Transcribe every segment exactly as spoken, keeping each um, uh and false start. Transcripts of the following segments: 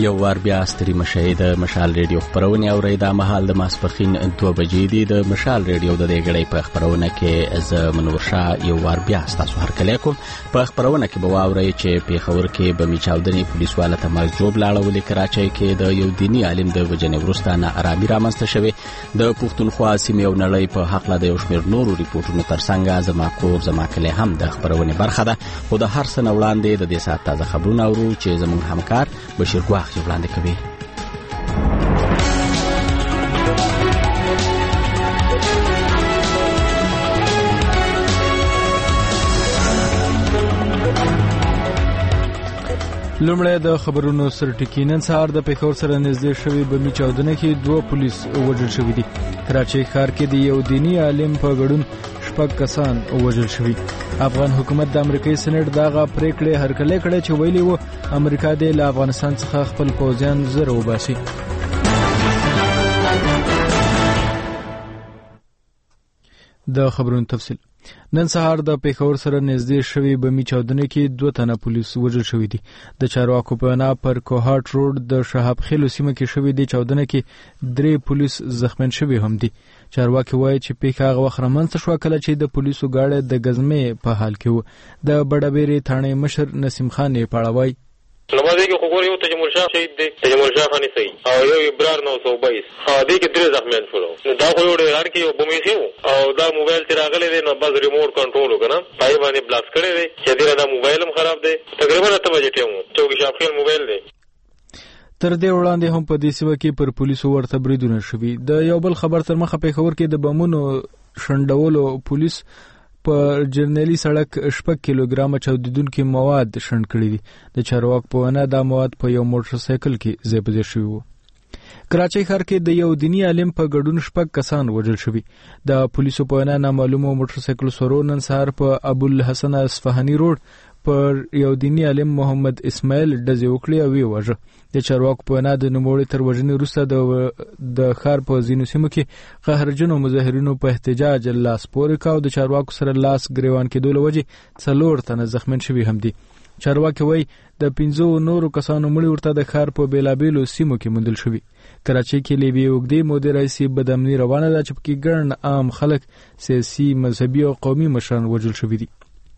یو وار بیا ستړي مشهید مشال ریډیو خبرونه اوري دا مهال د ماسپخین دوه بجې دي د مشال ریډیو د دې غړې په خبرونه کې از منور شاه یو وار بیا تاسو هرکلی کوم په خبرونه کې به واوري چې په خبر کې به میچاودنی پولیس والا ته مجوب لاړولې کراچۍ کې د یو دینی عالم د وجنې ورستانه آرامي رامنځته شوه د پښتونخوا سیمې او نړۍ په حق لا د یو شمېر نورو ریپورتونو ترڅنګ زما کور زما کلی هم د خبرونه برخه ده خو د هر څه وړاندې د دې سات تازه خبرونه اورو چې زموږ همکار بشیر ګواخ وړاندې کوي. لومړی د خبرونو سرټکی نن سهار د پیښور سره نږدې شوی بمي چاودنه کې دوه پولیس وژل شوي دي. کراچۍ ښار کې د یو دینی عالم په ګډون شپږ کسان وژل شوي. افغان حکومت د امریکایي سېنات دغه پریکړې هرکلی کړې چې ویلي وو امریکا د له افغانستان څخه خپل پوځیان زر وباسي. د خبرونو تفصیل نن سهار د پیښور سره نږدې شوی بمي چاودنه کې دوه تنه پولیس وژل شوي دي. د چارواکو په وینا پر کوهاټ روډ د شهاب خیلو سیمه کې شوی دی چاودنه کې درې پولیس زخمین شوي هم دي. چارواکي وایي چې پیښه هغه وخت رامنځته شوه کله چې د پولیسو ګاډی د ګزمې په حال کې و. د بډابېرې تھاڼې مشر نسیم خان یې په اړه وایي نمازې کې خبر یو تجمل شاه شهید دی تجمل شاه خان صحیح او یو ابرار نو سو بایس ها دې کې درې زخمیان شول. دا خو یو ډېر کې یو بمې شو او دا موبایل چې راغلی دی نو بس ریموټ کنټرول وکنه پای باندې بلاک کړی دی چې دا دا موبایل هم خراب دی تقریبا اته بجې ټیم چوکي شاپخیل موبایل دی. تر دې وړاندې هم په دې سیمه کې پر پولیسو ورته بریدونه شوي. د یو بل خبر تر مخه پیښور کې د بمونو شنډولو پولیس په جرنیلی سړک شپږ کیلوګرام چاودیدونکي مواد شنډ کړي دي. د چارواکو په وینا دا مواد په یو موټر سایکل کې ځای په ځای شوي وو. کراچۍ ښار کې د یو دینی عالم په ګډون شپږ کسان وژل شوي. د پولیسو په وینا نامعلومو موټر سایکل سورو نن سهار په ابوالحسن اصفهاني روډ پر یو دینی عالم محمد اسماعیل ډزې وکړې او یې وواژه. د چارواکو په وینا د نوموړي تر وژنې وروسته د د ښار په ځینو سیمو کې قهرجنو مظاهرینو په احتجاج لاس پورې کاوه. د چارواکو سره لاس ګریوان کېدو له وجې څلور تنه زخمین شوي هم دي. چارواکي وایي د پنځو نورو کسانو مړي ورته د ښار په بېلابېلو سیمو کې موندل شوي. کراچۍ کې له یوې اوږدې مودې راهیسې بدامني روانه ده چې پکې ګڼ عام خلک سیاسي مذهبي او قومي مشران وژل شوي دي.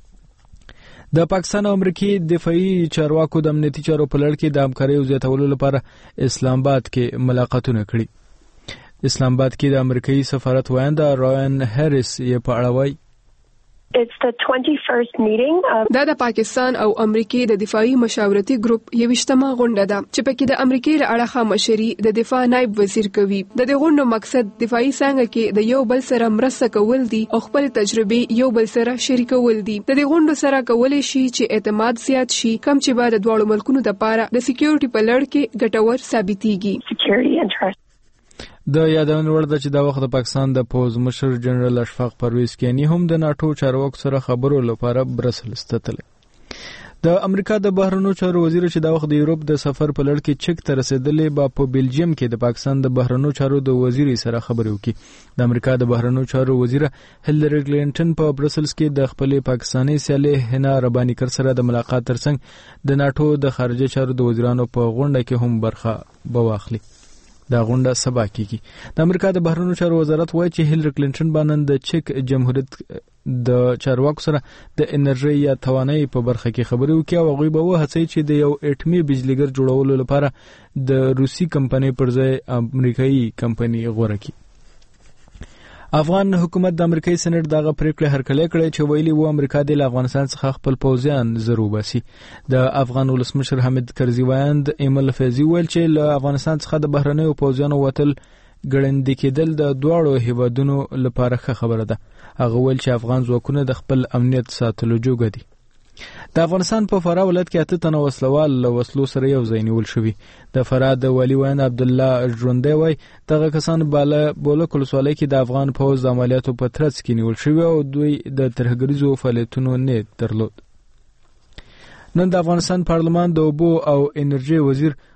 د پاکستان او امریکای دفاعي چارواکو د امنیتي چارو په لړ کې د همکارۍ زیاتولو لپاره اسلام آباد کې ملاقاتونه کړي. اسلام آباد کې د امریکایي سفارت وایانده رایان هریس یې په اړه وایي It's the twenty-first meeting of دا د پاکستان او امریکای د دفاعي مشاورتي ګروپ یوشتمه غونډه ده چې پکې د امریکای له اړخه مشري د دفاع نائب وزیر کوي. د دې غونډو مقصد دفاعي څنګه کې د یو بل سره مرسته کول دي او خپل تجربې یو بل سره شریکول دي. د دې غونډو سره کولای شي چې اعتماد زیات شي کم چې بعد د دواړو ملکونو لپاره د سکیورټي په لړ کې ګټور ثابتېږي. security interest د یادونه وړ ده چې دا وخت د پاکستان د پوز مشر جنرال اشفاق پرویز کینی هم د ناتو چارواکو سره خبرو لپاره برسلز ته تللی. د امریکا د بهرنیو چارو وزیر چې دا وخت د یورپ د سفر په لړ کې چک ته رسیدلی با په بلجیم کې د پاکستان د بهرنیو چارو د وزیر سره خبرې وکړي. د امریکا د بهرنیو چارو وزیر هیلری کلینټن په برسلز کې د خپل پاکستاني سیالي هنا ربانی کر سره د ملاقات ترڅنګ د ناتو د خارجه چارو د وزیرانو په غونډه کې هم برخه بواخلي. دا غونډه سبا کیږي. د امریکا د بهرنیو چارو وزارت وایي چې هیلری کلینټن باندې د چک جمهوریت د چارواکو سره د انرژي یا توانایي په برخه کې خبرې وکړي او هغوی به وهڅوي چې د یو اټومي بجلیګر جوړولو لپاره د روسي کمپنۍ پر ځای امریکایي کمپنۍ غوره کړي. افغان حکومت د امریکایي سېنات دغه پریکړه هرکلی کړې چې ویلي وو امریکا د افغانستان څخه خپل پوځیان زر وباسي. د افغان ولسمشر حامد کرزي وایند ایمل فیضي ویل چې له افغانستان څخه د بهرنیو پوځیانو وتل ګړندې کېدل د دواړو هیوادونو لپاره ښه خبره ده. هغه ویل چې افغان ځواکونه د خپل امنیت ساتلو جوګه دي. د افغانستان په فراه ولایت کې اته تنه وسلوال له وسلو سره یو ځای نیول شوي. د فراه د والي ویاند عبدالله ژوندی وایي دغه کسان بالا بولک ولسوالۍ کې د افغان پوځ د عملیاتو په ترڅ کې نیول شوي او دوی د ترهګریزو فعالیتونو نیت درلود. نن د افغانستان پارلمان د اوبو او انرژي وزیر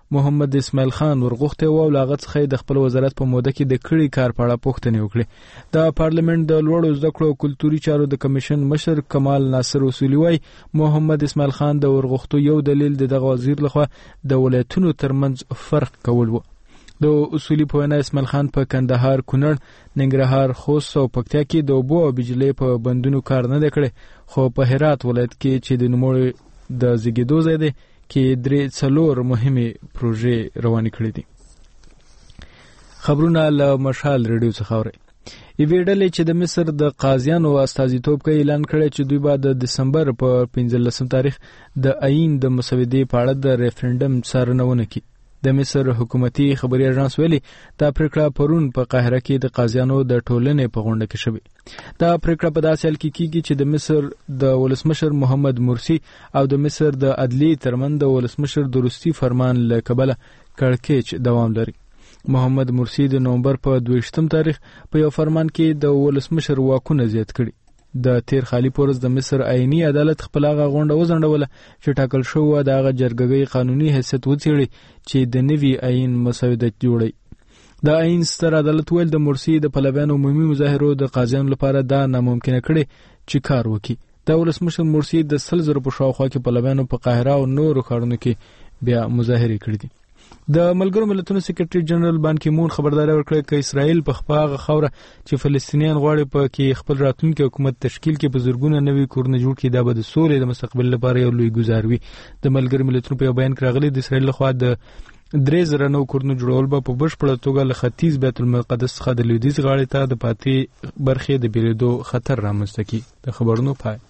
محمد اسماعیل خان ورغوښتی و او له هغه څخه د خپل وزارت په موده کې د کړي کار په اړه پوښتنې وکړې. د پارلیمنت د لوړو زده کړو او کلتوري چارو د کمیشن مشر کمال ناصر اصولي وایي محمد اسماعیل خان د ورغوښتو یو دلیل د دغه وزیر لخوا د ولایتونو ترمنځ فرق کول و. د اصولي په وینا اسماعیل خان په کندهار، کونړ، ننګرهار، خوست او پکتیا کې د اوبو او بجلۍ په بندونو کار نه دی کړی، خو په هرات ولایت کې چې د نوموړي د زیږېدو ځای دی کې درې څلور مهمې پروژې روانې کړې دي. خبرونه له مشال ریډیو څخه اورئ. یوې ډلې چې د مصر د قاضیانو استازیتوب کوي اعلان کړی چې دوی به د دسمبر په پنځلسم تاریخ د آئین د مسودې په اړه د ریفرنډم څارنه ونه کړي. د مصر حکومتي خبري اژانس ویلي دا پریکړه پرون په قاهره کې د قاضیانو د ټولنې په غونډه کې شوې. دا پریکړه په داسې حال کې کیږي چې د مصر د ولسمشر محمد مرسی او د مصر د عدلیې ترمنځ د ولسمشر د وروستي فرمان له کبله کړکېچ دوام لري. محمد مرسی د نومبر په دویشتم تاریخ په یو فرمان کې د ولسمشر واکونه زیات کړي. د تیر خالی پورز د مصر آئینی عدالت خپل هغه غونډه وځنډوله چې ټاکل شوې د هغه جرګه‌ګۍ قانوني حیثیت وڅېړي چې د نوي آئین مسوده جوړوي. د آئین ستر عدالت ویل د مرسی د پلویانو عمومي مظاهرو د قاضیانو لپاره دا ناممکنه کړي چې کار وکړي. د ولسمشر مرسی د سل زره په شاوخوا کې پلویانو په قاهره او نورو ښارونو کې بیا مظاهرې کړې دي. د ملګرو ملتونو سیکریټري جنرال بان کی مون خبرداري ورکړه چې اسرائیل په خپله خوره چې فلسطینیان غواړي په کې خپل راتلونکي حکومت تشکیل کې په زرګونه نوي کورونه جوړ کړي دا به د سولې د مستقبل لپاره یو لوی ګزار وي. د ملګرو ملتونو په یو بیان کې راغلي د اسرائیل لخوا د درې زره نوو کورونو جوړول به په بشپړه توګه له ختیځ بیت المقدس څخه د لویدیځ غاړې ته د پاتې برخې د بیلېدو خطر رامنځته کړي. د خبرونو پای.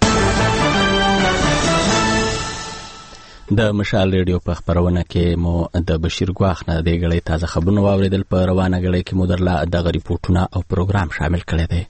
د مشال ریډیو په خبرونه کې مو د بشیر ګواخ نه د غړې تازه خبرونه واوریدل. په روانه غړې کې مو درله د ریپورتونه او پروګرام شامل کړی دی.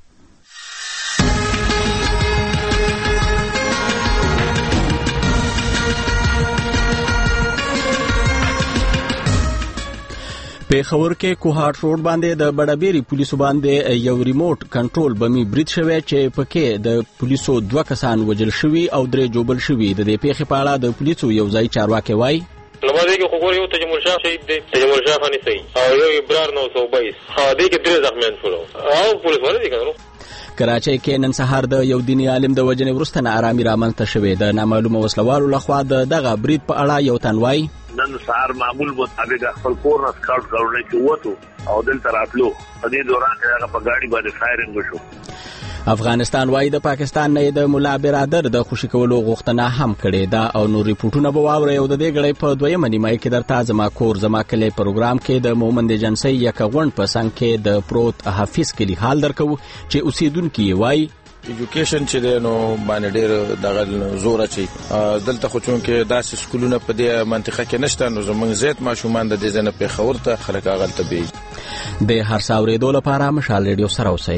پیښور کې کوهاټ روډ باندې د بډابيري پولیسو باندې یو ریموټ کنټرول بمي برید شوی چې پکې د پولیسو دوه کسان وژل شوي او درې جوبل شوي. د دې پیښې په اړه د پولیسو یو ځای چارواکي وایي لماذا کې خبر یو تجمل شاه شهید دی، تجمل شاه خاني صحیح او یو ابرار نو سو بایس خاطی کې درې زخمیان شول او پولیس ولې کنه. کراچۍ کې نن سهار د یو دیني عالم د وجنې وروسته نه آرامي رامنځته شوې. د نامعلومه وسلوالو لخوا د دغه برید په اړه یو تن وایي نن سهار معمول مطابق خپل کور نه سکاوټ کارونه کې وته او دلته راتلو. په دې دوران کې هغه په ګاډي باندې فایرینګ وشو. افغانستان وایي د پاکستان نه د مولا برادر د خوشي کولو غوښتنه هم کړې ده او نور ریپورتونه به واورئ. او د دې غړې په دویمه نیمایي کې درته زما کور زما کلی پروګرام کې د مومند جنسي یک غونډ په څنګ کې د پروت حافظ کلی حال درکو چې اوسیدونکو یې وایي ایجوکیشن چې نو باندې ډېر دغه زور اچي. دلته خو چون کې داسې سکولونه په دې منطقه کې نشته نو زمونږ زیات ماشومان د دې ځنه په خور ته خلک اغل ته بي. د هر څاورېدو لپاره مشال ریډیو سره اوسئ.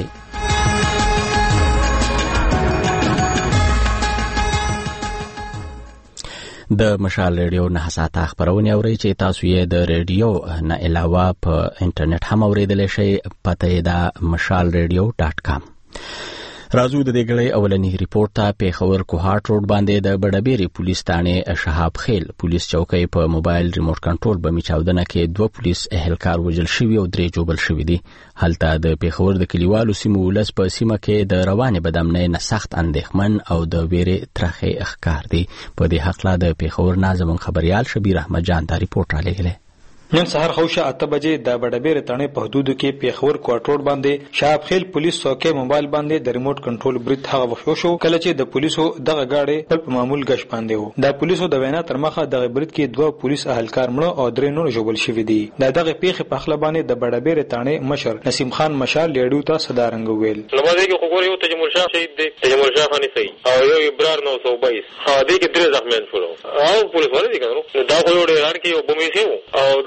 د مشال ریډیو نه ساته خبرونه اوري چې تاسو یې د ریډیو نه علاوه په انټرنیټ هم اوریدلی شئ. پته یې د مشال ریډیو ډاټ کام. راځو د دې غړې اولنی ریپورت ته. پیښور کوهاټ روډ باندې د بډابيري پولیس تانه شهاب خیل پولیس چوکۍ په موبایل ریموټ کنټرول بمي چاودنه کې دوه پولیس اهلکار وژل شوي او درې جوبل شوي دي. هلته د پیښور د کلیوالو سیمو ولس په سیمه کې د روانې بدامنۍ نه سخت اندېښمن او د ویرې ترخې ښکار دي. په دې حق لا د پیښور نه زموږ خبريال شبیر احمد جان دا ریپورت را لېږلی. نن سهار خوشه اته بجې د بډابيري تڼې په حدودو کې پیښور کوټروډ باندې شهاب خیل پولیس څوکۍ موبایل باندې د ریموټ کنټرول برید هغه وشو شو کله چې د پولیسو دغه گاډي په معمول غش باندې وو. د پولیسو د وینا تر مخه دغه برید کې دوه پولیس اهلکار مړه او درې نور جوړل شوي دي. د دغه پیښې په خله باندې د بډابيري تڼې مشر نسیم خان مشال لیډو ته صدارنګ ویل لماذا کې خبر یو تجمل شاه شهید دی، تجمل شاه خاني صحیح او یو ابرار نو سو بایس خاطی کې درې زخمیان شول او پولیس ولې کنه. دا خو یو ډیر کې یو بمې شو او دا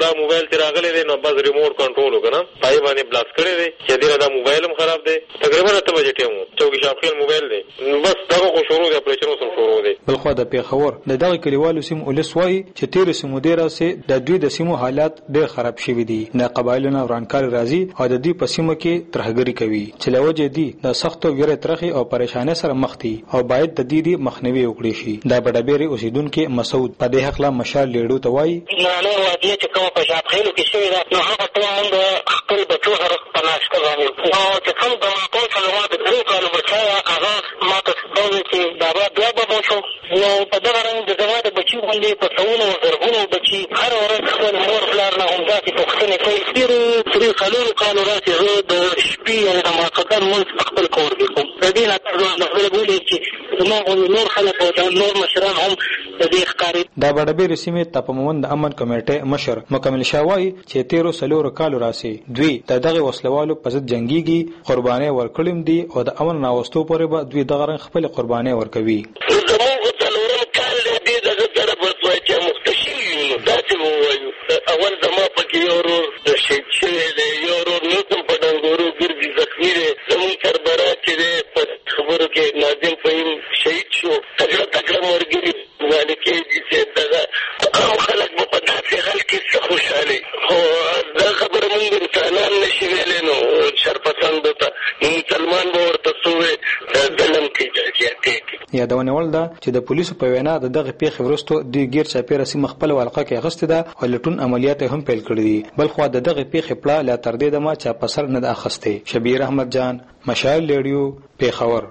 دا موبایل چې راغلی دی نو بس ریموټ کنټرول وکنه پای باندې بلاک کړی دی چې دې دا موبایل هم خراب دی تقریبا اته بجې ټیم چوکي شاپخیل موبایل دی بس دا خو شروع دی اپریشن سم شروع دی. بل خو د پیښور د دغه کلیوالو سیمو ولس وایي چې تیر سیمو ډیر سه د دوی د سیمو حالات ډیر خراب شوي دي نه قبایلونه ورانکار راځي او د دې په سیمو کې ترهګری کوي چې لوجه دي د سختو ویره ترخي او پریشانه سره مخ دي او باید د دې د مخنیوي وکړي شي. دا بډبېری اوسیدونکو مسعود په دې حق لا مشال لیډو ته وایي نه نه وادي چې کوم په شاپخیلو کې شوی دا نو هغه ټول موږ خپل بچو سره پناش کوو نو چې کوم د ټول څلور د درې کالو بچا هغه ماته څه چې دا بیا به شو نو په دغه رنګ د زما د بچي باندې په څونو زرګونو بچي هر ورځ خپل مور پلار نه هم داسې پوښتنې کوي ډېرو درې څلورو کالو راسې زه د شپې او د ماخستن لمونځ په خپل کور کې کوم د دې نه خپله بولي چې زما غوندې نور خلک او نور مشران هم د دې ښکاري. دا بډبېرې سیمې ته په مومند د امن کمیټې مشر مکمل شاه وایي چې تیرو څلورو کالو راسې دوی د دغه وسلوالو په ضد جنګېږي قربانۍ ورکړم دي او د امن ناوستو پورې به دوی دغه رنګ خپل قربانۍ ورکوي. زموږ څلورم کال دی دغه سره بس وایي چې مختشي یو داسې ووایو اول زما پکې یو ورور شهید شوی دی یو ورور نور هم په ډنګورو ګرځي زخمي دی زموږ سربراز چې دی په خبرو کې ناظم فهیم شهید شو تکړه تکړه ملګري مالکې دي چې دغه عام خلک به په داسې حال کې څه خوشحالي خو دا خبره مونږ انسانان نشي ویلی نو شرپسندو ته مسلمان به ورته څه ووایي ظلم کې زیاتېږي. یادونه ول ده چې د پولیسو په وینا د دغه پیښې وروسته دوی غیر چاپیره سیمه خپل ولقه کې اخیستې ده او لټون عملیات هم پیل کړي دي بل خو د دغه پیښې پړه لا تر دې دمه چا په سر نه ده اخیستې. شبیر احمد جان مشال لیډیو پیښور.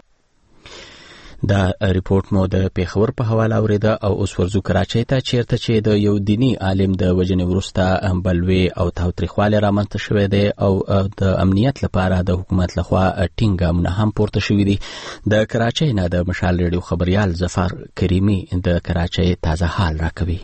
دا ریپورت مو د پیښور په حواله اوریده او اوس ورځو کراچۍ ته چیرته چې د یو دینی عالم د وجنې وروسته بلوي او تاوتریخوالی رامنځته شوی دی او د امنیت لپاره د حکومت لخوا ټینګ ګامونه هم پورته شوي دي. د کراچۍ نه د مشال ریډیو خبريال ظفر کریمي د کراچۍ تازه حال راکوي.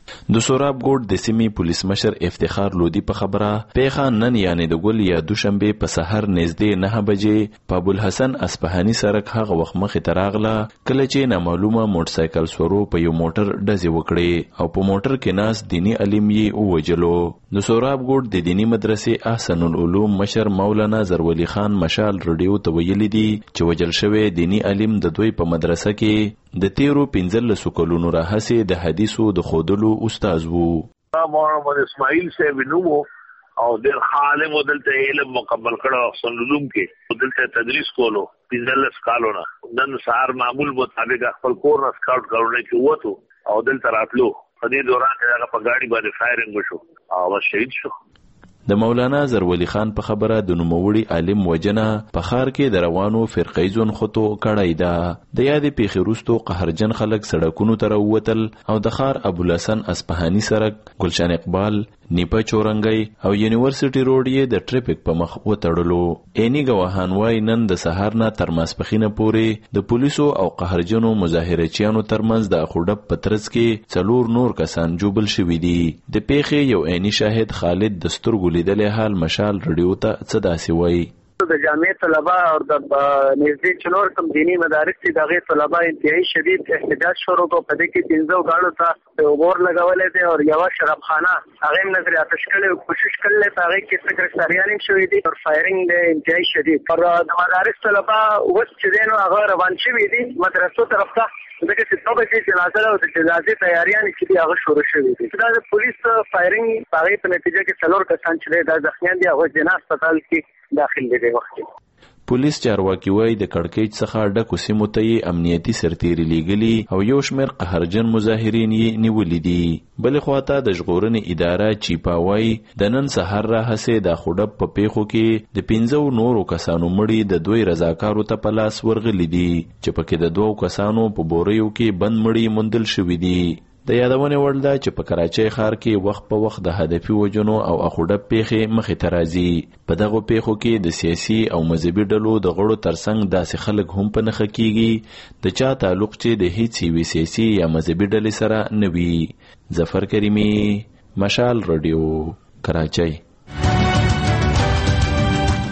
د سوراب ګوټ د سیمې پولیس مشر افتخار لودي په خبره پیښه نن یعنی د ګل یا دوشنبه په سحر نږدې نه بجې په ابوالحسن اصفهاني سړک هغه وخت مخې ته راغله کله چې نامعلومه موټر سایکل سورو په یو موټر ډزې وکړې او په موټر کې ناس دینی علم یې ووجلو. د سوراب ګوټ د دینی مدرسې احسن العلوم مشر مولانا زرولی خان مشال رډیو ته ویلي دي چې وجل شوی دینی علم د دوی په مدرسه کې د تیرو پنځلسو کلونو راهیسې د حدیثو د خودلو استاد وو. محمد اسماعیل صاحب نومو او د عالم دلته علم مکمل کړو احسن العلوم کې دلته تدریس کولو پنځلس کالونه نن سهار معمول مطابق خپل کور نه سکاوټ کارونه کې وته او دلته راتلو په دې دوران کې هغه په ګاډي باندې فایرنګ وشو او شهید شو. د مولانا زرولی خان په خبره د نوموړي عالم وجنه په خار کې د روانو فرقیزون خطو کړای ده. د یادې پیښې وروسته قهرجن خلک سړکونو ته راووتل او د خار ابوالحسن اصفهاني سړک ګلشن اقبال نیپه چورنګي او یونیورسيټي روډ یې د ټریفیک په مخ وتړلو. اینی ګواهان وای نن د سهار نه تر ماسپخینه پورې د پولیسو او قهرجنو مظاهرچیانو ترمنځ د خوډب پترس کې څلور نور کسان جوبل شوي دي. د پیښې یو عیني شاهد خالد دستور لیدلې حال مشال رډیو ته څه داسې وایي. د جامعه طلبه او د نږدې چنور کم دینی مدارس چې دغه طلبه انتهایی شدید احتجاج شروع کو په دې کې پنځو غاړو ته وګور لګولې دي او یو شراب خانه هغه نظر آتش کړي کوشش کړي په هغه کې سکرټریان شوې دي او فایرینګ د انتهایی شدید پر د مدارس طلبه وڅ چې دینو هغه روان شوي دي مدرسو طرف ته دغه چې څو بجې جنازه او د جنازې تیاریان چې هغه شروع شوې دي. دا د پولیس فایرینګ هغه په نتیجه کې څلور کسان چې د ځخمیان دي هغه جنازه هسپتال کې داخل دي وخت. پولیس چارواکي وایي د کړکېچ څخه ډکو سیمو ته یې امنیتي سرتیري لیږلي او یو شمېر قهرجن مظاهرین یې نیولي دي. بلې خواته د ژغورنې اداره چیپا وایي د نن سهار راهیسې د خوډب په پیښو کې د پنځو نورو کسانو مړي د دوی رضاکارو ته په لاس ورغلي دي چې پکې د دوو کسانو په بوریو کې بند مړي موندل شوي دي. د یادونه وړ ده چې په کراچۍ ښار کې وخت په وخت د هدفي وجنو او اخوډب پیښې مخې ته راځي. په دغو پیښو کې د سیاسي او مذهبي ډلو د غړو ترڅنګ داسې خلک هم په نښه کیږي د چا تعلق چې د هیڅ یوې سیاسي یا مذهبي ډلې سره نه وي. ظفر کریمي مشال رادیو کراچۍ.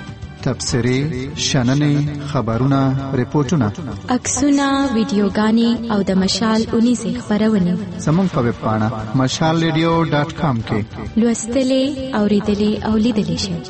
تبصرې شننې خبرونه ریپورتونه عکسونه ویډیوګانې او د مشال اونیزې خبرونه زموږ په ویب پاڼه مشال ریډیو ډاټ کام کې لوستلې اوریدلې او لیدلې شئ.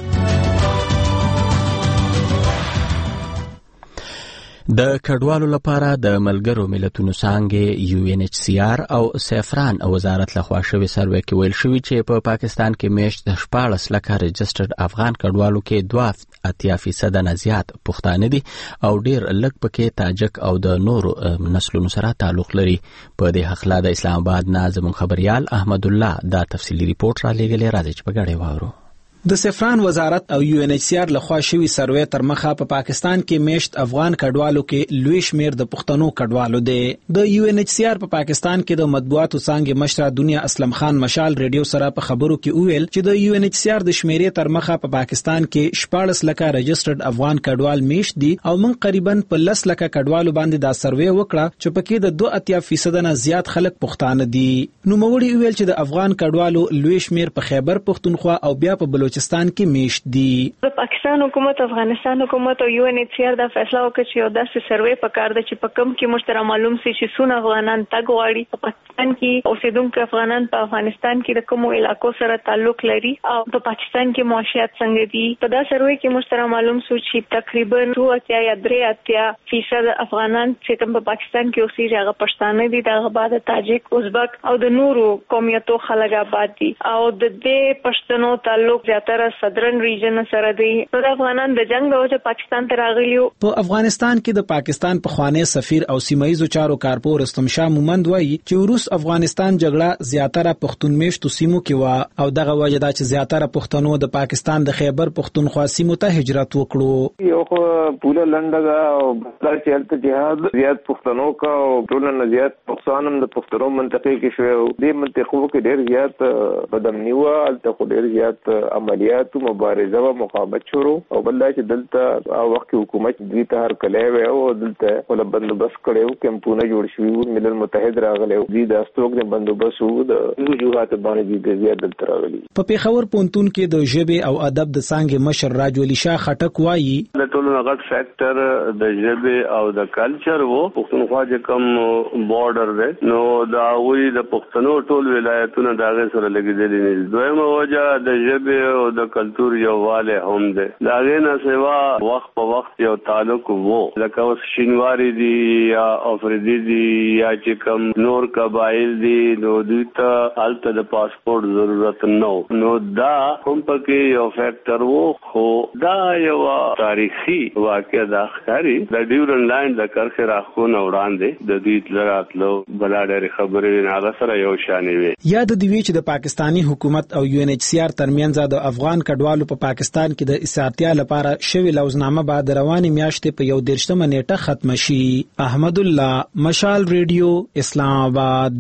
د کډوالو لپاره د ملګرو ملتونو څانګې یو ان ایچ سی آر او سیفران وزارت لخوا شوی سروې کې ویل شوی چې په پا پاکستان کې میاشت د شپاړس لکه رجسټرډ افغان کډوالو کې دوه اتیا فیصد نه زیات پښتانه دي او ډیر لږ پکې تاجک او د نورو نسلونو سره تعلق لري. په دې حقله د اسلام آباد نه زموږ خبريال احمد الله دا تفصیلی ریپورت را لېږلی، راځي چې په ګډه واورو. د سفران وزارت او یو ان ایچ سی آر لخوا شوی سروې تر مخه په پا پاکستان کې میشت افغان کډوالو کې لوی شمیر د پښتنو کډوالو دی. د یو ان ایچ سی آر په پا پاکستان کې د مطبوعاتو څنګه مشر دنیا اسلم خان مشال ریډیو سره په خبرو کې ویل چې د یو ان ایچ سی آر د شمیرې تر مخه په پا پاکستان کې شپاړس لکه رجسټرډ افغان کډوال میشت دي او موږ قریبا په لس لکه کډوالو باندې دا سروې وکړه چې پکې د دوه اتیا فیصد نه زیات خلک پښتانه دي. نو موږ ویل چې د افغان کډوالو لوی شمیر په خیبر پښتونخوا او بیا په بلوچستان کې میشت دي. د پاکستان حکومت، افغانستان حکومت او یو ان ایچ سی آر دا فیصله وکړه چې یو داسې سروې پکار ده چې په کم کې مشترک معلوم شي چې څونه افغانان تګ غواړي په پاکستان کې اوسیدونکو افغانان په افغانستان کې د کومو علاقو سره تعلق لري او په پاکستان کې معاشيات څنګه دي. په دا سروې کې مشترک معلوم شو چې تقریبا دوه اتیا یا درې اتیا فیصد افغانان چې کوم په پاکستان کې اوسېږي هغه پښتانه دي، دغه بعد تاجک، ازبک او د نورو قومیتو خلک آباد دي او د دې پښتنو تعلق زیاتره صدرن ریجن سره دی. د افغانان د جنگ د وجه پاکستان ته راغلیو. په افغانستان کې د پاکستان پخوانی سفیر او سیمایي چارو کارپور رستم شاه مومند وایي چې روس افغانستان جګړه زیاتره پښتون میشتو سیمو کې و او دغه وجه دا چې زیاتره پښتنو د پاکستان د خیبر پښتونخوا سیمو ته هجرت وکړو. یو خو پوله لنډه او بل چې هلته جهاد زیات پښتنو کا او ټول نه زیات پښتانم د پښتنو منطقې کې شوی او د منطقو کې ډېر زیات بدامني و، هلته خو ډېر زیات عملیات مبارزه او مقاومت شروع او بل چې دلته او وخت حکومت دوی ته هر کله و او دلته ول بندوبست کړو، کمپونه جوړ شوی، ملل متحد راغلی، دوی د استوګ د بندوبست وو د وجوهات باندې د زیات دلته راغلي. په پیښور پونتون کې د ژبې او ادب د څنګه مشر راجولی شاه خټک وایي د ټولو غټ فیکٹر د ژبې او د کلچر وو. پښتونخوا چې کوم بارډر دی نو دا وی د پښتنو ټول ولایتونه دغه سره لګیدلي دي. دویمه وجه د ژبې او د کلچر یو واله هم ده. داغه نه سوا وخت په وخت یو تعلق وو، لکه اوس شینواری دی یا افریدی دی یا چې کوم نور قبایل دی نو دوی ته حالت د پاسپورت ضرورت نو نو دا هم پکې یو فیکٹر وو. خو دا یو تاریخي واقعه د ښکاری د ډیورن لاین د کرخه راخونه وړاندې د دې لراتلو بلادر خبرې نه سره یو شانې وي. یاد دی چې د پاکستانی حکومت او یو ان ایچ سی آر ترمنځ د افغان کډوالو په پاکستان کې د اسارتیا لپاره شوی لوزنامه بعد رواني میاشتې په یو دیرشمه نیټه ختم شي. احمد الله، مشال ریډیو، اسلام آباد.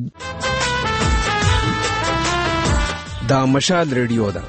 دا مشال ریډیو ده.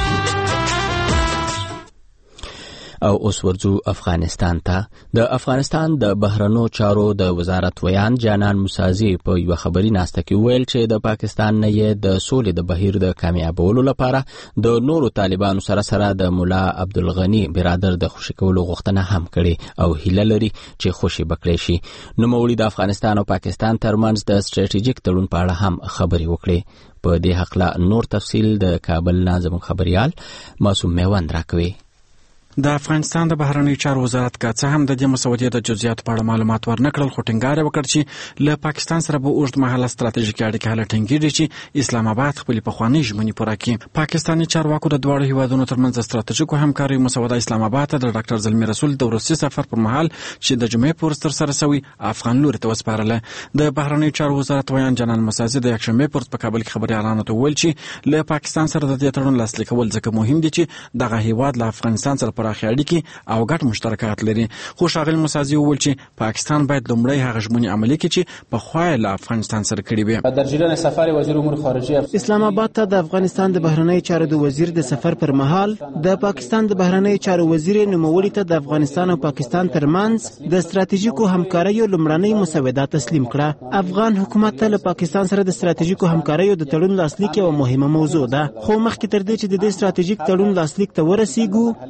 او اوس ورځو افغانستان ته. د افغانستان د بهرنیو چارو د وزارت ویان جانان موسازی په یو خبري ناسته کې ویل چې د پاکستان نه یې د سولې د بهیر د کامیابولو لپاره د نورو طالبانو سره سره د مولا عبدالغنی برادر د خوشی کولو غوښتنه هم کړي او هیله لري چې خوشی بکړي شي. نو مولوی د افغانستان او پاکستان ترمنځ د استراتیژیک تړون په اړه هم خبري وکړي. په دې حقله نور تفصیل د کابل ناظم خبريال معصوم میوند راکوي. د افغانستان د بهرنیو چارو وزارت کا څه هم د دې مسودې د جزئیات په اړه معلومات ورنکړل، خو ټینګار وکړ چې له پاکستان سره به اوږد مهاله ستراتیژیکي اړیکې هله ټینګېږي چې اسلام آباد خپل پخوانی ژمنې پوره کړي. پاکستاني چارواکو د دواړو هیوادونو ترمنځ ستراتیژیکو همکارۍ مسوده اسلام آباد ته د ډاکټر زلمی رسول د روسي سفر پر مهال چې د جمعې پورس تر سره شوی افغان لوري ته وسپارله. د بهرنیو چارو وزارت ویان جنان مسازي د یکشنبه پورس په کابل کې خبري اعلان وکړ چې له پاکستان سره د دې تړون لاسلیک کول ځکه مهم دي چې دغه هیواد له افغانستان سره پراخه اړیکې او ګډ مشترکات لري. خو شاغل مسازي وویل چې پاکستان باید لومړی هغه ژمنې عملي کړي چې په خوا له افغانستان سره کړي وي. در جریان سفر وزیر امور خارجه اسلام آباد ته د افغانستان د بهرنیو چارو د وزیر د سفر پر مهال د پاکستان د بهرنیو چارو وزیر نوموړي ته د افغانستان او پاکستان ترمنځ د ستراتیژیکو همکاریو لومړنۍ مسوده تسلیم کړه. افغان حکومت ته له پاکستان سره د ستراتیژیکو همکاریو د تړون لاسلیک یو مهمه موضوع ده، خو مخکې تر دې چې د دې ستراتیژیک تړون لاسلیک ته ورسیږو لازمه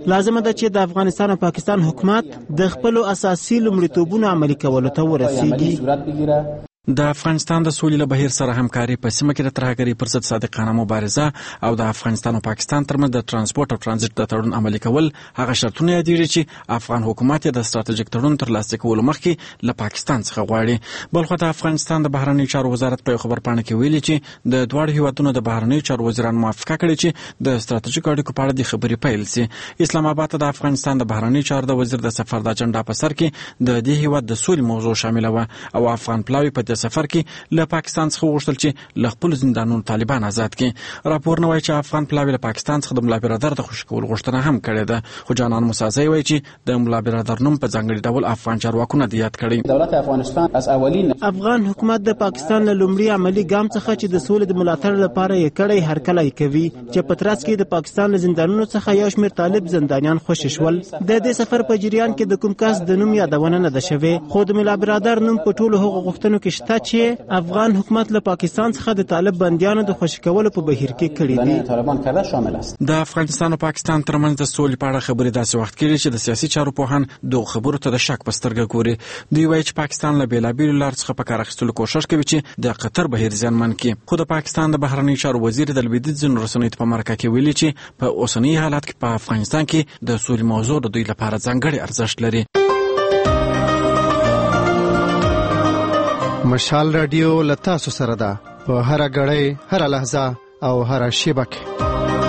ده چې د افغانستان او پاکستان حکومت د خپل اساسي لومړیتوبونو عملي کولو ته ورسیږي. د افغانستان د سولې له بهیر سره همکاري په سیمه کې د ترهګرۍ پر ضد صادقانه مبارزه او د افغانستان او پاکستان ترمنځ د ترانسپورت او ترانزیت د تړون عملي کول هغه شرطونه یادېږي چې افغان حکومت د ستراتیژیک تړون ترلاسه کولو مخکې له پاکستان څخه غواړي. بلخو د افغانستان د بهرنیو چارو وزارت په خبرپاڼه کې ویلي چې د دواړو هیوادونو د بهرنیو چارو وزیران موافقه کړې چې د ستراتیژیک اړیکو په اړه د خبرې پیل شي. اسلام آباد د افغانستان د بهرنیو چارو د وزیر د سفر د اجنډا په سر کې د دې هیواد د سولې موضوع شامل و او افغان پلاوی په سفر کې له پاکستان څخه وغوښتل چې له خپل زندانونو طالبان آزاد کړي. راپور نه وایي چې افغان پلاوی له پاکستان څخه د ملا برادر د خوشي کولو غوښتنه هم کړې ده، خو جانان موسازی وایي چې د ملا برادر نوم په ځانګړي ډول افغان چارواکو نه یاد کړی. دولت افغانستان از اولین افغان حکومت د پاکستان له لومړي عملی ګام څخه چې د سولې د ملاتړ لپاره یې کړی هرکلی کوي چې په ترڅ کې د پاکستان له زندانونو څخه یو شمېر طالب زندانیان خوشي شول. د دې سفر په جریان کې د کوم کس د نوم یادونه نه ده شوې، خو د ملا برادر نوم په ټولو هغو غوښتنو کې شته چې افغان حکومت له پاکستان څخه د طالب بندیانو د خوشي کولو په بهیر کې کړی دي. طالبان کړه شامل است. د افغانستان او پاکستان ترمنځ د سولې په اړه خبرې داسې وخت کېږي چې د سیاسي چارو پوهان دغه خبرو ته د شک په سترګه ګوري. دوی وایي چې پاکستان له بیلابیلو لارو څخه په کار اخیستلو کوشش کوي چې د قطر بهیر زیانمن کړي. خو د پاکستان د بهرنیو چارو وزیر د لویدیځ رسنیو په مرکه کې ویلي چې په اوسني حالت کې په افغانستان کې د سولې موضوع د دوی لپاره ځانګړی ارزښت لري. مشال رادیو لتا سو سره ده په هر غړې هر لحظه او هر شیبه کې.